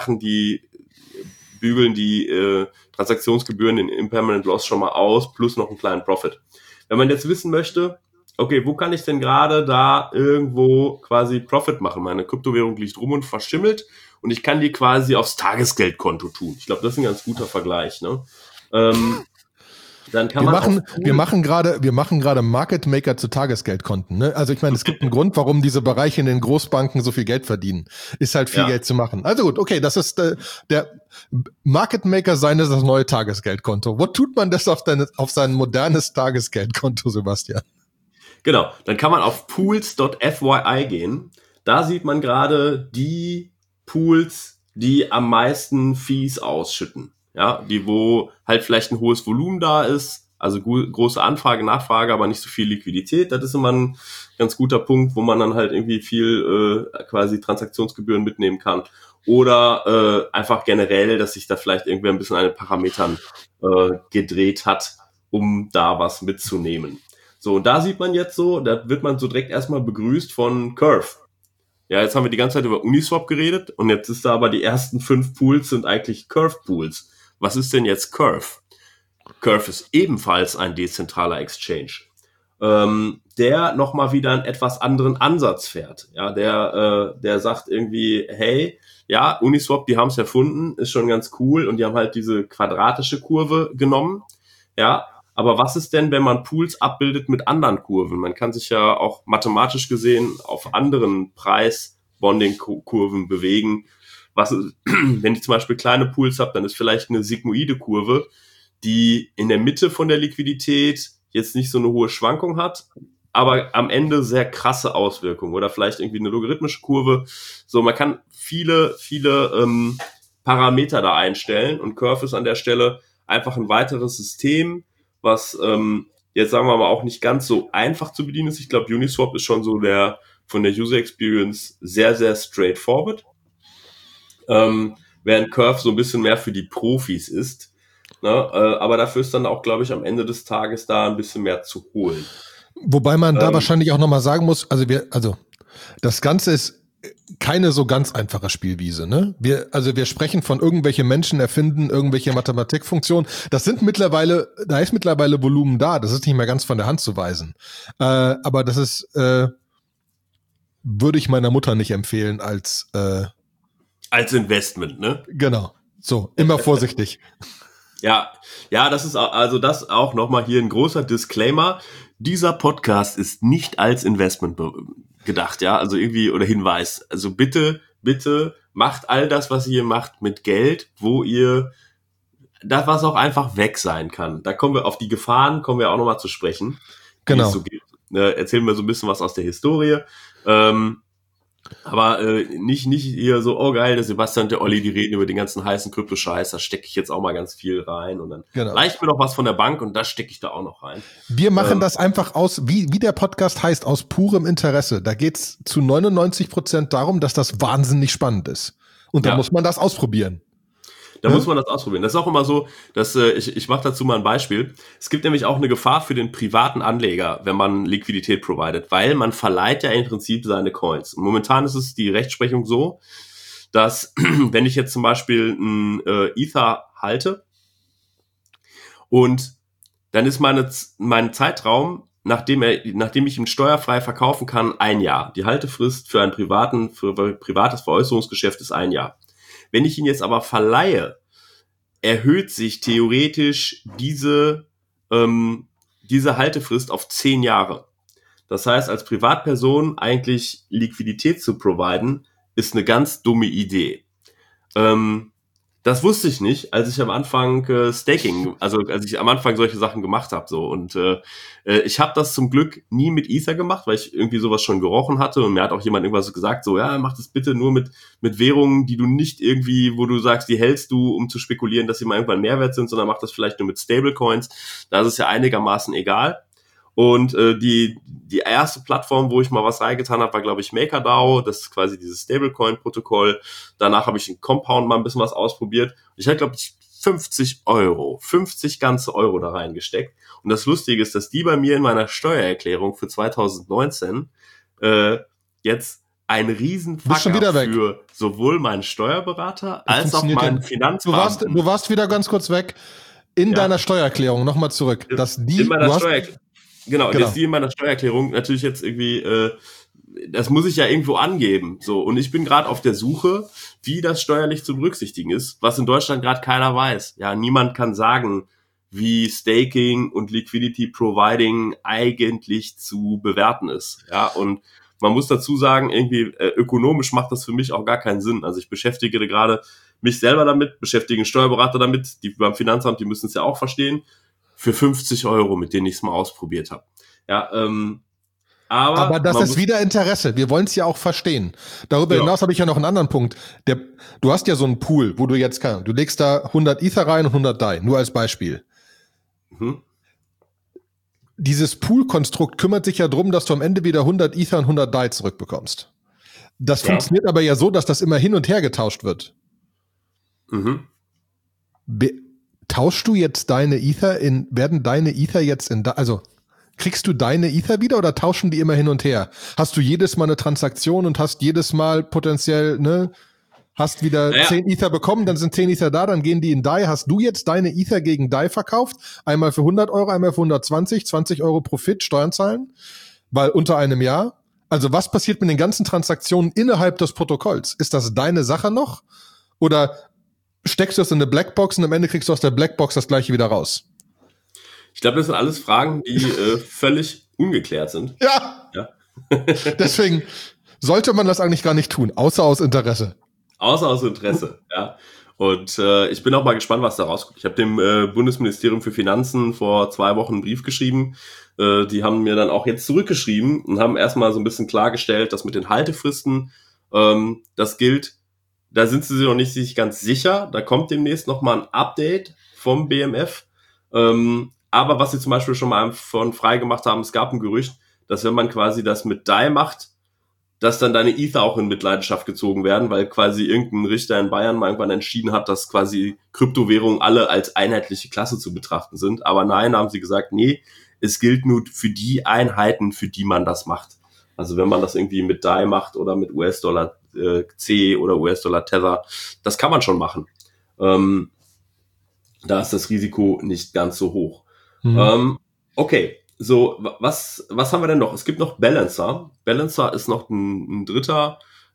bügeln die Transaktionsgebühren den Impermanent Loss schon mal aus, plus noch einen kleinen Profit. Wenn man jetzt wissen möchte, okay, wo kann ich denn gerade da irgendwo quasi Profit machen? Meine Kryptowährung liegt rum und verschimmelt und ich kann die quasi aufs Tagesgeldkonto tun. Ich glaube, das ist ein ganz guter Vergleich, ne? Dann kann wir machen gerade Market Maker zu Tagesgeldkonten. Ne? Also ich meine, es gibt einen Grund, warum diese Bereiche in den Großbanken so viel Geld verdienen. Ist halt viel Geld zu machen. Also gut, okay, das ist der Market Maker sein ist das neue Tagesgeldkonto. Wo tut man das auf sein modernes Tagesgeldkonto, Sebastian? Genau, dann kann man auf pools.fyi gehen. Da sieht man gerade die Pools, die am meisten Fees ausschütten. Ja, wo halt vielleicht ein hohes Volumen da ist, also große Anfrage, Nachfrage, aber nicht so viel Liquidität. Das ist immer ein ganz guter Punkt, wo man dann halt irgendwie viel quasi Transaktionsgebühren mitnehmen kann. Oder einfach generell, dass sich da vielleicht irgendwer ein bisschen an den Parametern gedreht hat, um da was mitzunehmen. So, und da sieht man jetzt da wird man so direkt erstmal begrüßt von Curve. Ja, jetzt haben wir die ganze Zeit über Uniswap geredet und jetzt ist da aber die ersten 5 Pools sind eigentlich Curve-Pools. Was ist denn jetzt Curve? Curve ist ebenfalls ein dezentraler Exchange, der nochmal wieder einen etwas anderen Ansatz fährt. Ja, der sagt irgendwie, hey, ja, Uniswap, die haben es erfunden, ist schon ganz cool und die haben halt diese quadratische Kurve genommen. Ja, aber was ist denn, wenn man Pools abbildet mit anderen Kurven? Man kann sich ja auch mathematisch gesehen auf anderen Preis-Bonding-Kurven bewegen. Wenn ich zum Beispiel kleine Pools habe, dann ist vielleicht eine sigmoide Kurve, die in der Mitte von der Liquidität jetzt nicht so eine hohe Schwankung hat, aber am Ende sehr krasse Auswirkungen oder vielleicht irgendwie eine logarithmische Kurve. So, man kann viele Parameter da einstellen und Curve ist an der Stelle einfach ein weiteres System, was jetzt sagen wir mal auch nicht ganz so einfach zu bedienen ist. Ich glaube, Uniswap ist schon so von der User Experience sehr, sehr straightforward. Während Curve so ein bisschen mehr für die Profis ist. Ne? Aber dafür ist dann auch, glaube ich, am Ende des Tages da ein bisschen mehr zu holen. Wobei man da wahrscheinlich auch nochmal sagen muss, also das Ganze ist keine so ganz einfache Spielwiese, ne? Wir sprechen von irgendwelche Menschen erfinden, irgendwelche Mathematikfunktionen. Da ist mittlerweile Volumen da. Das ist nicht mehr ganz von der Hand zu weisen. Aber das ist, würde ich meiner Mutter nicht empfehlen als Investment, ne? Genau. So, immer vorsichtig. Ja, das ist das auch nochmal hier ein großer Disclaimer. Dieser Podcast ist nicht als Investment gedacht, ja, also irgendwie oder Hinweis. Also bitte macht all das, was ihr macht, mit Geld, wo ihr das, was auch einfach weg sein kann. Da kommen wir auf die Gefahren, kommen wir auch nochmal zu sprechen. Genau. So gibt. Erzählen wir so ein bisschen was aus der Historie. Aber nicht hier so, oh geil, der Sebastian und der Olli, die reden über den ganzen heißen Krypto-Scheiß, da stecke ich jetzt auch mal ganz viel rein und dann reicht mir noch was von der Bank und das stecke ich da auch noch rein. Wir machen das einfach aus, wie der Podcast heißt, aus purem Interesse. Da geht's zu 99% darum, dass das wahnsinnig spannend ist. Und da muss man das ausprobieren. Muss man das ausprobieren. Das ist auch immer so, dass ich mache dazu mal ein Beispiel. Es gibt nämlich auch eine Gefahr für den privaten Anleger, wenn man Liquidität providet, weil man verleiht ja im Prinzip seine Coins. Und momentan ist es die Rechtsprechung so, dass wenn ich jetzt zum Beispiel ein Ether halte und dann ist mein Zeitraum, nachdem ich ihn steuerfrei verkaufen kann, 1 Jahr. Die Haltefrist für ein privates Veräußerungsgeschäft ist 1 Jahr. Wenn ich ihn jetzt aber verleihe, erhöht sich theoretisch diese Haltefrist auf 10 Jahre. Das heißt, als Privatperson eigentlich Liquidität zu providen, ist eine ganz dumme Idee. Das wusste ich nicht, als ich am Anfang Staking, also als ich am Anfang solche Sachen gemacht habe. So. Und ich habe das zum Glück nie mit Ether gemacht, weil ich irgendwie sowas schon gerochen hatte. Und mir hat auch jemand irgendwas gesagt, so, ja, mach das bitte nur mit Währungen, die du nicht irgendwie, wo du sagst, die hältst du, um zu spekulieren, dass sie mal irgendwann Mehrwert sind, sondern mach das vielleicht nur mit Stablecoins. Da ist es ja einigermaßen egal. Und die erste Plattform, wo ich mal was reingetan habe, war, glaube ich, MakerDAO. Das ist quasi dieses Stablecoin-Protokoll. Danach habe ich in Compound mal ein bisschen was ausprobiert. Ich hatte, glaube ich, 50 ganze Euro da reingesteckt. Und das Lustige ist, dass die bei mir in meiner Steuererklärung für 2019 jetzt ein riesen Fuck-up für sowohl meinen Steuerberater als auch meinen Finanzbeamten. Du warst wieder ganz kurz weg. In deiner Steuererklärung, nochmal zurück. In meiner Steuererklärung. Genau, dass die in meiner Steuererklärung natürlich jetzt irgendwie, das muss ich ja irgendwo angeben. So, und ich bin gerade auf der Suche, wie das steuerlich zu berücksichtigen ist, was in Deutschland gerade keiner weiß. Ja, niemand kann sagen, wie Staking und Liquidity Providing eigentlich zu bewerten ist. Ja, und man muss dazu sagen, irgendwie ökonomisch macht das für mich auch gar keinen Sinn. Also ich beschäftige gerade mich selber damit, beschäftige einen Steuerberater damit, die beim Finanzamt, die müssen es ja auch verstehen, für 50 Euro, mit denen ich es mal ausprobiert habe. Ja, aber das ist wieder Interesse. Wir wollen es ja auch verstehen. Darüber hinaus habe ich ja noch einen anderen Punkt. Du hast ja so einen Pool, wo du du legst da 100 Ether rein und 100 DAI, nur als Beispiel. Dieses Pool-Konstrukt kümmert sich ja darum, dass du am Ende wieder 100 Ether und 100 DAI zurückbekommst. Das funktioniert aber ja so, dass das immer hin und her getauscht wird. Tauschst du jetzt deine Ether werden deine Ether jetzt also kriegst du deine Ether wieder oder tauschen die immer hin und her? Hast du jedes Mal eine Transaktion und hast jedes Mal potenziell, hast wieder 10 Ether bekommen, dann sind 10 Ether da, dann gehen die in DAI. Hast du jetzt deine Ether gegen DAI verkauft? Einmal für 100 Euro, einmal für 120, 20 Euro Profit, Steuern zahlen? Weil unter einem Jahr? Also was passiert mit den ganzen Transaktionen innerhalb des Protokolls? Ist das deine Sache noch? Oder steckst du das in eine Blackbox und am Ende kriegst du aus der Blackbox das gleiche wieder raus? Ich glaube, das sind alles Fragen, die völlig ungeklärt sind. Ja. Deswegen sollte man das eigentlich gar nicht tun, außer aus Interesse. Außer aus Interesse, ja. Und ich bin auch mal gespannt, was da rauskommt. Ich habe dem Bundesministerium für Finanzen vor 2 Wochen einen Brief geschrieben. Die haben mir dann auch jetzt zurückgeschrieben und haben erstmal so ein bisschen klargestellt, dass mit den Haltefristen das gilt. Da sind sie sich noch nicht ganz sicher. Da kommt demnächst nochmal ein Update vom BMF. Aber was sie zum Beispiel schon mal von frei gemacht haben, es gab ein Gerücht, dass wenn man quasi das mit DAI macht, dass dann deine Ether auch in Mitleidenschaft gezogen werden, weil quasi irgendein Richter in Bayern mal irgendwann entschieden hat, dass quasi Kryptowährungen alle als einheitliche Klasse zu betrachten sind. Aber nein, haben sie gesagt, nee, es gilt nur für die Einheiten, für die man das macht. Also wenn man das irgendwie mit DAI macht oder mit US-Dollar C oder US-Dollar Tether, das kann man schon machen. Da ist das Risiko nicht ganz so hoch. Okay, so, was haben wir denn noch? Es gibt noch Balancer. Balancer ist noch ein dritter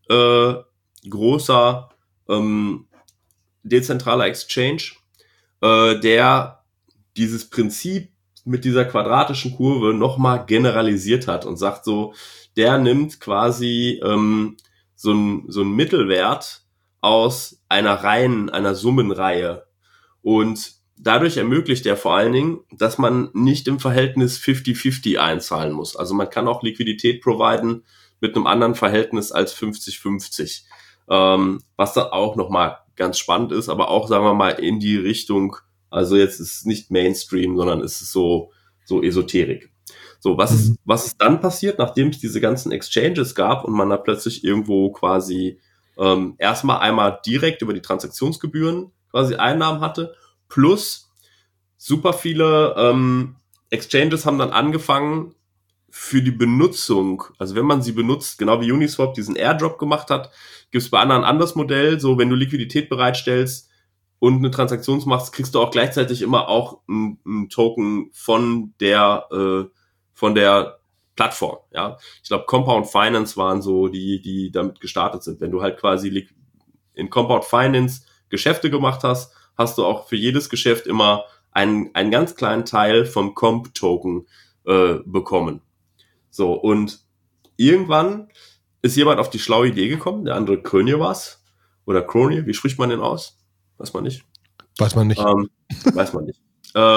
großer dezentraler Exchange, der dieses Prinzip mit dieser quadratischen Kurve nochmal generalisiert hat und sagt so, der nimmt quasi so ein Mittelwert aus einer Summenreihe. Und dadurch ermöglicht er vor allen Dingen, dass man nicht im Verhältnis 50-50 einzahlen muss. Also man kann auch Liquidität providen mit einem anderen Verhältnis als 50-50. Was dann auch nochmal ganz spannend ist, aber auch, sagen wir mal, in die Richtung, also jetzt ist es nicht Mainstream, sondern es ist so Esoterik. So, was ist dann passiert, nachdem es diese ganzen Exchanges gab und man da plötzlich irgendwo quasi erstmal einmal direkt über die Transaktionsgebühren quasi Einnahmen hatte, plus super viele Exchanges haben dann angefangen für die Benutzung, also wenn man sie benutzt, genau wie Uniswap diesen Airdrop gemacht hat, gibt es bei anderen ein anderes Modell, so wenn du Liquidität bereitstellst und eine Transaktion machst, kriegst du auch gleichzeitig immer auch ein Token von der Plattform, ja. Ich glaube, Compound Finance waren so die damit gestartet sind. Wenn du halt quasi in Compound Finance Geschäfte gemacht hast hast du auch für jedes Geschäft immer einen ganz kleinen Teil vom Comp-Token bekommen. So, und irgendwann ist jemand auf die schlaue Idee gekommen, der andere Krönje war's, oder Kronje, wie spricht man den aus? Weiß man nicht. Weiß man nicht. Weiß man nicht.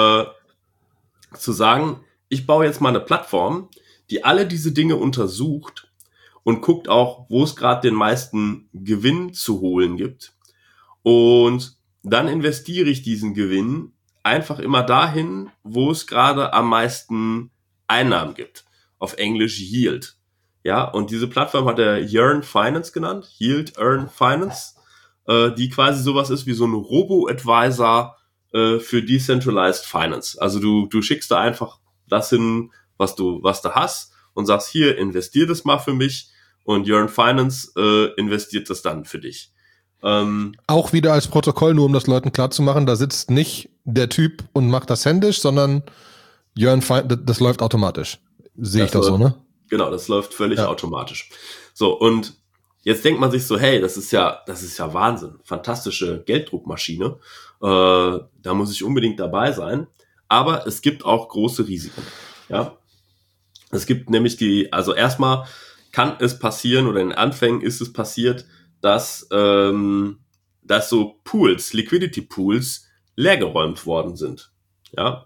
Zu sagen, ich baue jetzt mal eine Plattform, die alle diese Dinge untersucht und guckt auch, wo es gerade den meisten Gewinn zu holen gibt. Und dann investiere ich diesen Gewinn einfach immer dahin, wo es gerade am meisten Einnahmen gibt. Auf Englisch Yield. Ja, und diese Plattform hat er Yearn Finance genannt, Yield Earn Finance, die quasi sowas ist wie so ein Robo-Advisor für Decentralized Finance. Also du schickst da einfach das hin, was du hast und sagst, hier, investier das mal für mich und Yearn Finance investiert das dann für dich. Auch wieder als Protokoll, nur um das Leuten klarzumachen, da sitzt nicht der Typ und macht das händisch, sondern das läuft automatisch. Sehe ich das so, ne? Genau, das läuft völlig automatisch. So, und jetzt denkt man sich so, hey, das ist ja Wahnsinn. Fantastische Gelddruckmaschine. Da muss ich unbedingt dabei sein. Aber es gibt auch große Risiken. Ja. Es gibt nämlich also erstmal kann es passieren, oder in den Anfängen ist es passiert, dass so Pools, Liquidity Pools, leergeräumt worden sind. Ja.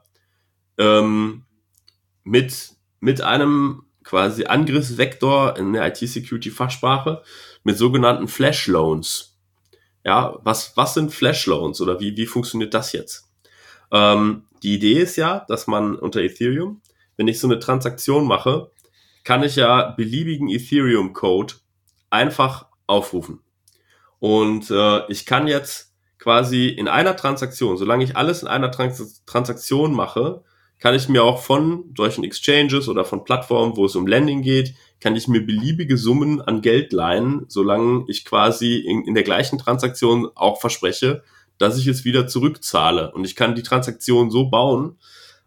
Mit einem quasi Angriffsvektor in der IT-Security-Fachsprache mit sogenannten Flash-Loans. Ja, was sind Flash-Loans oder wie funktioniert das jetzt? Die Idee ist ja, dass man unter Ethereum, wenn ich so eine Transaktion mache, kann ich ja beliebigen Ethereum-Code einfach aufrufen. Und ich kann jetzt quasi in einer Transaktion, solange ich alles in einer Transaktion mache, kann ich mir auch von solchen Exchanges oder von Plattformen, wo es um Lending geht, kann ich mir beliebige Summen an Geld leihen, solange ich quasi in der gleichen Transaktion auch verspreche, dass ich es wieder zurückzahle. Und ich kann die Transaktion so bauen,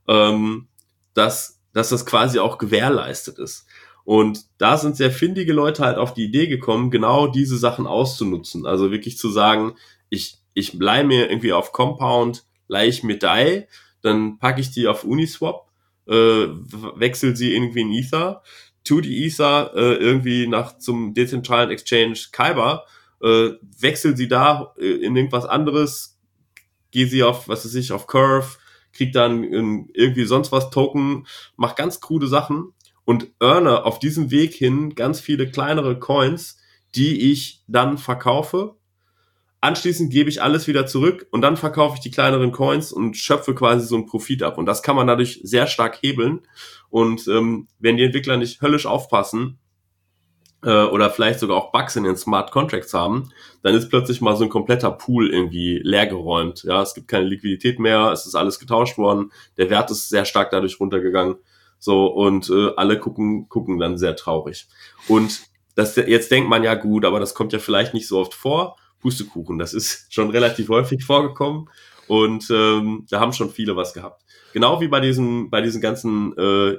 dass das quasi auch gewährleistet ist. Und da sind sehr findige Leute halt auf die Idee gekommen, genau diese Sachen auszunutzen. Also wirklich zu sagen, ich leihe mir irgendwie auf Compound, leihe ich mir DAI, dann packe ich die auf Uniswap, wechsel sie irgendwie in Ether, tu die Ether irgendwie zum dezentralen Exchange Kyber, wechsel sie da in irgendwas anderes, gehe sie auf, auf Curve, krieg dann irgendwie sonst was Token, mach ganz krude Sachen und earne auf diesem Weg hin ganz viele kleinere Coins, die ich dann verkaufe. Anschließend gebe ich alles wieder zurück und dann verkaufe ich die kleineren Coins und schöpfe quasi so einen Profit ab. Und das kann man dadurch sehr stark hebeln. Und wenn die Entwickler nicht höllisch aufpassen oder vielleicht sogar auch Bugs in den Smart Contracts haben, dann ist plötzlich mal so ein kompletter Pool irgendwie leergeräumt. Ja, es gibt keine Liquidität mehr, es ist alles getauscht worden, der Wert ist sehr stark dadurch runtergegangen. So, und alle gucken dann sehr traurig. Und jetzt denkt man ja gut, aber das kommt ja vielleicht nicht so oft vor. Pustekuchen, das ist schon relativ häufig vorgekommen und da haben schon viele was gehabt. Genau wie bei diesen ganzen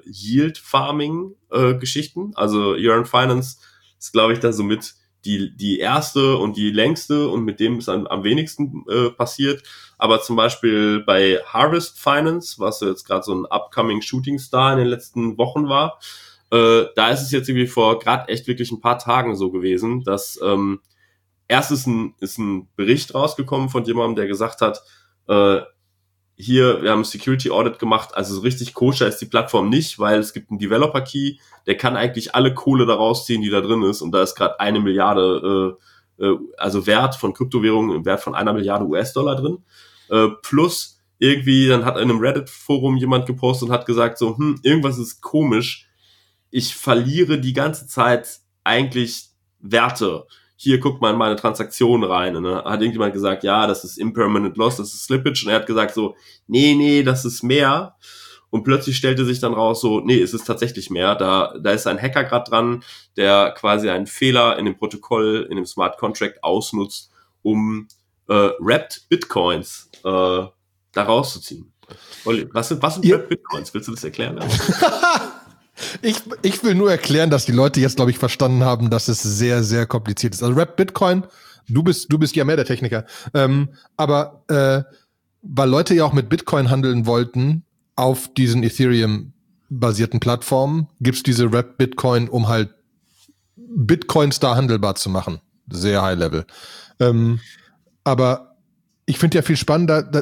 Yield-Farming-Geschichten. Also Yearn Finance ist, glaube ich, da somit die erste und die längste und mit dem ist am wenigsten passiert. Aber zum Beispiel bei Harvest Finance, was jetzt gerade so ein upcoming Shooting Star in den letzten Wochen war, da ist es jetzt irgendwie vor gerade echt wirklich ein paar Tagen so gewesen, dass erst ist ein Bericht rausgekommen von jemandem, der gesagt hat, hier, wir haben Security Audit gemacht, also so richtig koscher ist die Plattform nicht, weil es gibt einen Developer Key, der kann eigentlich alle Kohle da rausziehen, die da drin ist und da ist gerade 1 Milliarde, also Wert von Kryptowährungen im Wert von 1 Milliarde US-Dollar drin, plus irgendwie, dann hat in einem Reddit-Forum jemand gepostet und hat gesagt so, irgendwas ist komisch, ich verliere die ganze Zeit eigentlich Werte. Hier, guckt mal in meine Transaktion rein. Und dann hat irgendjemand gesagt, ja, das ist Impermanent Loss, das ist Slippage. Und er hat gesagt so, nee, das ist mehr. Und plötzlich stellte sich dann raus so, nee, es ist tatsächlich mehr. Da ist ein Hacker gerade dran, der quasi einen Fehler in dem Protokoll, in dem Smart Contract ausnutzt, um Wrapped Bitcoins da rauszuziehen. Olli, was sind Wrapped Bitcoins? Willst du das erklären? Ich will nur erklären, dass die Leute jetzt, glaube ich, verstanden haben, dass es sehr, sehr kompliziert ist. Also Wrapped Bitcoin, Du bist ja mehr der Techniker. Aber weil Leute ja auch mit Bitcoin handeln wollten auf diesen Ethereum-basierten Plattformen, gibt's diese Wrap Bitcoin, um halt Bitcoins da handelbar zu machen. Sehr high level. Aber ich finde ja viel spannender,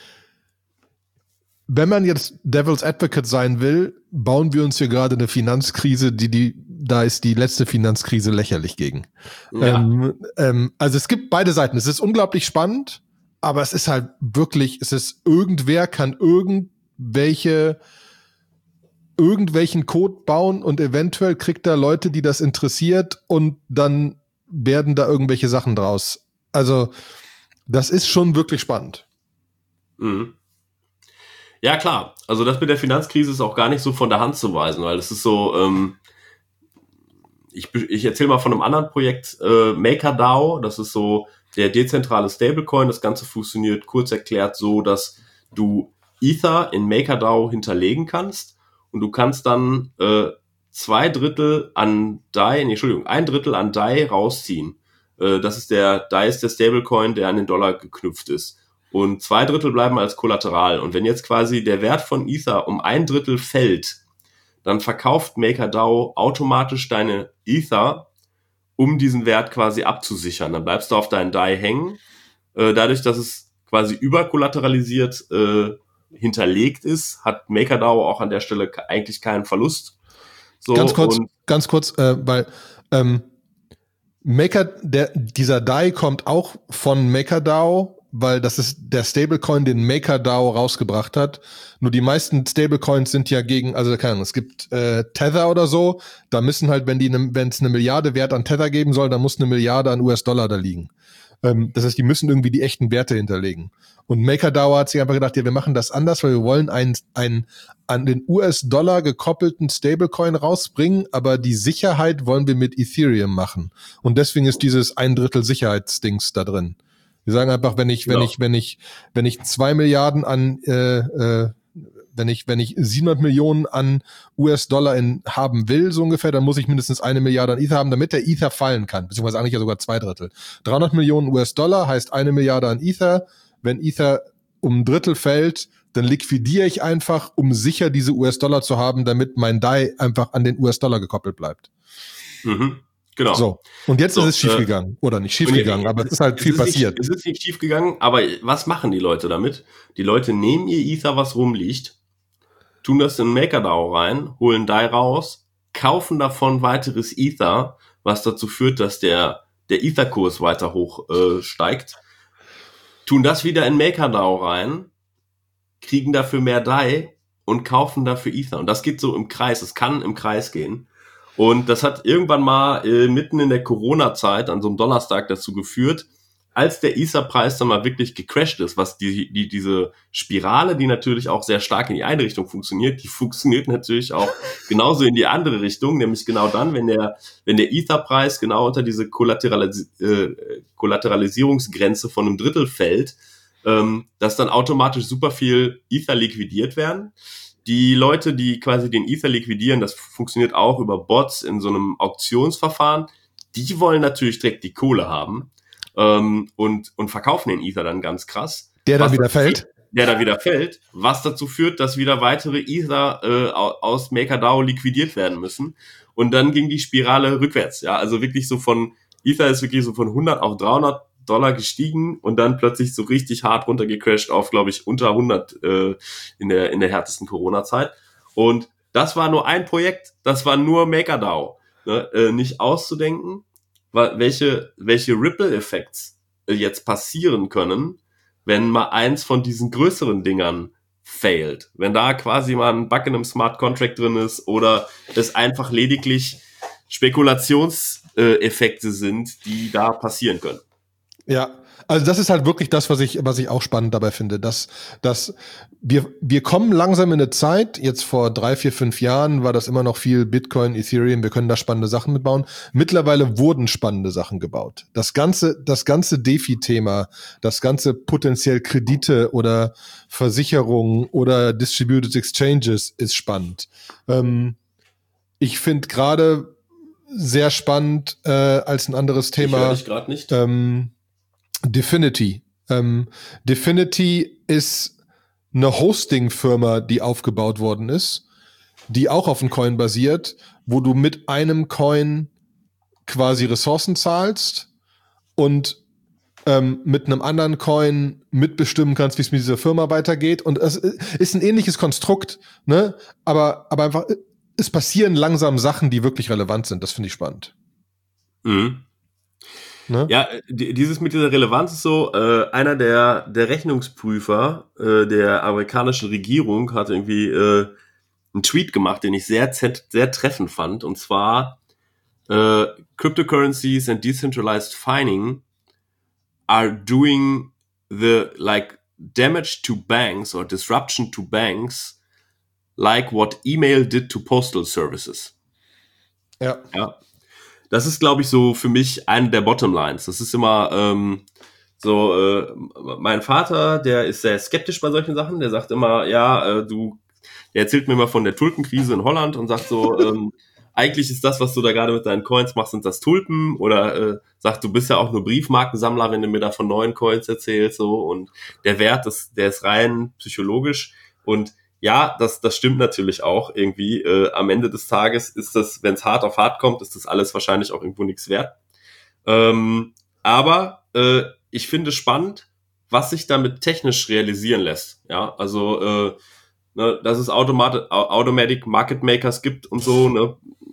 wenn man jetzt Devil's Advocate sein will, bauen wir uns hier gerade eine Finanzkrise, da ist die letzte Finanzkrise lächerlich gegen. Ja. Also es gibt beide Seiten. Es ist unglaublich spannend, aber es ist halt wirklich, irgendwer kann irgendwelchen Code bauen und eventuell kriegt da Leute, die das interessiert und dann werden da irgendwelche Sachen draus. Also das ist schon wirklich spannend. Mhm. Ja, klar. Also das mit der Finanzkrise ist auch gar nicht so von der Hand zu weisen, weil es ist so, ich erzähle mal von einem anderen Projekt, MakerDAO, das ist so der dezentrale Stablecoin. Das Ganze funktioniert kurz erklärt so, dass du Ether in MakerDAO hinterlegen kannst und du kannst dann ein Drittel an DAI rausziehen. Das ist DAI ist der Stablecoin, der an den Dollar geknüpft ist. Und 2 Drittel bleiben als Kollateral. Und wenn jetzt quasi der Wert von Ether um 1 Drittel fällt, dann verkauft MakerDAO automatisch deine Ether, um diesen Wert quasi abzusichern. Dann bleibst du auf deinen DAI hängen. Dadurch, dass es quasi überkollateralisiert hinterlegt ist, hat MakerDAO auch an der Stelle eigentlich keinen Verlust. So, ganz kurz, weil dieser DAI kommt auch von MakerDAO, weil das ist der Stablecoin, den MakerDAO rausgebracht hat. Nur die meisten Stablecoins sind ja also keine Ahnung, es gibt Tether oder so, da müssen halt, wenn es eine Milliarde Wert an Tether geben soll, dann muss 1 Milliarde an US-Dollar da liegen. Das heißt, die müssen irgendwie die echten Werte hinterlegen. Und MakerDAO hat sich einfach gedacht, ja, wir machen das anders, weil wir wollen einen an den US-Dollar gekoppelten Stablecoin rausbringen, aber die Sicherheit wollen wir mit Ethereum machen. Und deswegen ist dieses 1 Drittel Sicherheitsdings da drin. Wir sagen einfach, wenn ich 2 Milliarden wenn ich 700 Millionen an US-Dollar haben will, so ungefähr, dann muss ich mindestens 1 Milliarde an Ether haben, damit der Ether fallen kann. Beziehungsweise eigentlich ja sogar 2 Drittel. 300 Millionen US-Dollar heißt 1 Milliarde an Ether. Wenn Ether um 1 Drittel fällt, dann liquidiere ich einfach, um sicher diese US-Dollar zu haben, damit mein DAI einfach an den US-Dollar gekoppelt bleibt. Mhm. Genau. So. Und jetzt ist es schiefgegangen. Oder nicht schiefgegangen, aber es ist halt viel passiert. Es ist nicht schiefgegangen, aber was machen die Leute damit? Die Leute nehmen ihr Ether, was rumliegt, tun das in MakerDAO rein, holen DAI raus, kaufen davon weiteres Ether, was dazu führt, dass der Ether-Kurs weiter hoch steigt, tun das wieder in MakerDAO rein, kriegen dafür mehr DAI und kaufen dafür Ether. Und das geht so im Kreis. Es kann im Kreis gehen. Und das hat irgendwann mal mitten in der Corona-Zeit an so einem Donnerstag dazu geführt, als der Ether-Preis dann mal wirklich gecrashed ist, was diese Spirale, die natürlich auch sehr stark in die eine Richtung funktioniert, die funktioniert natürlich auch genauso in die andere Richtung, nämlich genau dann, wenn der Ether-Preis genau unter diese Kollateralisierungsgrenze von 1 Drittel fällt, dass dann automatisch super viel Ether liquidiert werden. Die Leute, die quasi den Ether liquidieren, das funktioniert auch über Bots in so einem Auktionsverfahren, die wollen natürlich direkt die Kohle haben und verkaufen den Ether dann ganz krass. Der da wieder fällt, was dazu führt, dass wieder weitere Ether aus MakerDAO liquidiert werden müssen. Und dann ging die Spirale rückwärts. Ja, also wirklich so Ether ist wirklich so von 100 auf $300 gestiegen und dann plötzlich so richtig hart runtergecrashed auf, glaube ich, unter 100 in der härtesten Corona-Zeit. Und das war nur ein Projekt, das war nur MakerDAO. Ne? Nicht auszudenken, welche Ripple-Effekts jetzt passieren können, wenn mal eins von diesen größeren Dingern failt. Wenn da quasi mal ein Bug in einem Smart Contract drin ist oder es einfach lediglich Spekulationseffekte sind, die da passieren können. Ja, also das ist halt wirklich das, was ich auch spannend dabei finde, dass wir kommen langsam in eine Zeit, jetzt vor 3, 4, 5 Jahren war das immer noch viel Bitcoin, Ethereum, wir können da spannende Sachen mitbauen. Mittlerweile wurden spannende Sachen gebaut. Das ganze DeFi-Thema, das ganze potenziell Kredite oder Versicherungen oder Distributed Exchanges ist spannend. Ich finde gerade sehr spannend als ein anderes Thema. Ich höre dich gerade nicht. Dfinity. Dfinity ist eine Hosting-Firma, die aufgebaut worden ist, die auch auf einem Coin basiert, wo du mit einem Coin quasi Ressourcen zahlst und mit einem anderen Coin mitbestimmen kannst, wie es mit dieser Firma weitergeht. Und es ist ein ähnliches Konstrukt, ne? Aber einfach, es passieren langsam Sachen, die wirklich relevant sind. Das finde ich spannend. Mhm. Ne? Ja, dieses mit dieser Relevanz ist so, einer der Rechnungsprüfer der amerikanischen Regierung hat irgendwie einen Tweet gemacht, den ich sehr treffend fand. Und zwar, Cryptocurrencies and decentralized fining are doing the damage to banks or disruption to banks like what email did to postal services. Ja. Das ist, glaube ich, so für mich eine der Bottomlines. Das ist immer mein Vater, der ist sehr skeptisch bei solchen Sachen. Der sagt immer, der erzählt mir immer von der Tulpenkrise in Holland und sagt so, eigentlich ist das, was du da gerade mit deinen Coins machst, sind das Tulpen. Oder sagt, du bist ja auch nur Briefmarkensammler, wenn du mir da von neuen Coins erzählst. So. Und der Wert, der ist rein psychologisch. Und ja, das stimmt natürlich auch irgendwie. Am Ende des Tages ist das, wenn es hart auf hart kommt, ist das alles wahrscheinlich auch irgendwo nichts wert. Aber ich finde spannend, was sich damit technisch realisieren lässt. Ja, also dass es Automatic Market Makers gibt und so, ne?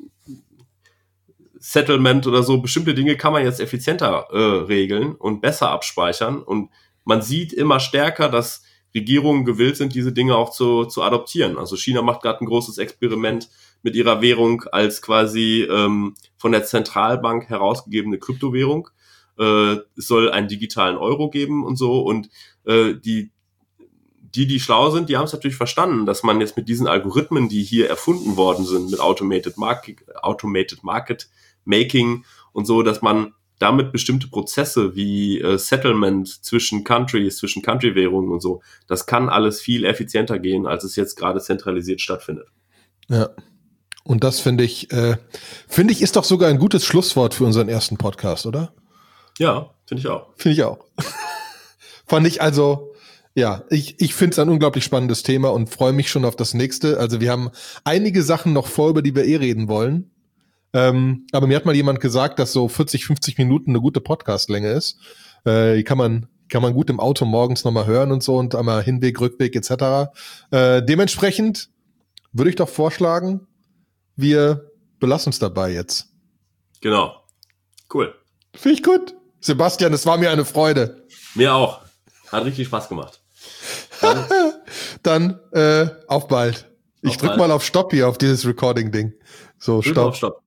Settlement oder so, bestimmte Dinge kann man jetzt effizienter regeln und besser abspeichern. Und man sieht immer stärker, dass Regierungen gewillt sind, diese Dinge auch zu adoptieren. Also China macht gerade ein großes Experiment mit ihrer Währung als quasi von der Zentralbank herausgegebene Kryptowährung. Es soll einen digitalen Euro geben und so. Und die schlau sind, die haben es natürlich verstanden, dass man jetzt mit diesen Algorithmen, die hier erfunden worden sind, mit Automated Market Making und so, dass man damit bestimmte Prozesse wie Settlement zwischen Countries, zwischen Country-Währungen und so, das kann alles viel effizienter gehen, als es jetzt gerade zentralisiert stattfindet. Ja. Und das finde ich ist doch sogar ein gutes Schlusswort für unseren ersten Podcast, oder? Ja, finde ich auch. Finde ich auch. Fand ich also, ja, ich finde es ein unglaublich spannendes Thema und freue mich schon auf das nächste. Also wir haben einige Sachen noch vor, über die wir reden wollen. Aber mir hat mal jemand gesagt, dass so 40, 50 Minuten eine gute Podcastlänge ist. Die kann man gut im Auto morgens nochmal hören und so und einmal Hinweg, Rückweg etc. Dementsprechend würde ich doch vorschlagen, wir belassen uns dabei jetzt. Genau. Cool. Finde ich gut. Sebastian, es war mir eine Freude. Mir auch. Hat richtig Spaß gemacht. Dann auf bald. Ich drück mal auf Stopp hier, auf dieses Recording-Ding. So, Stopp.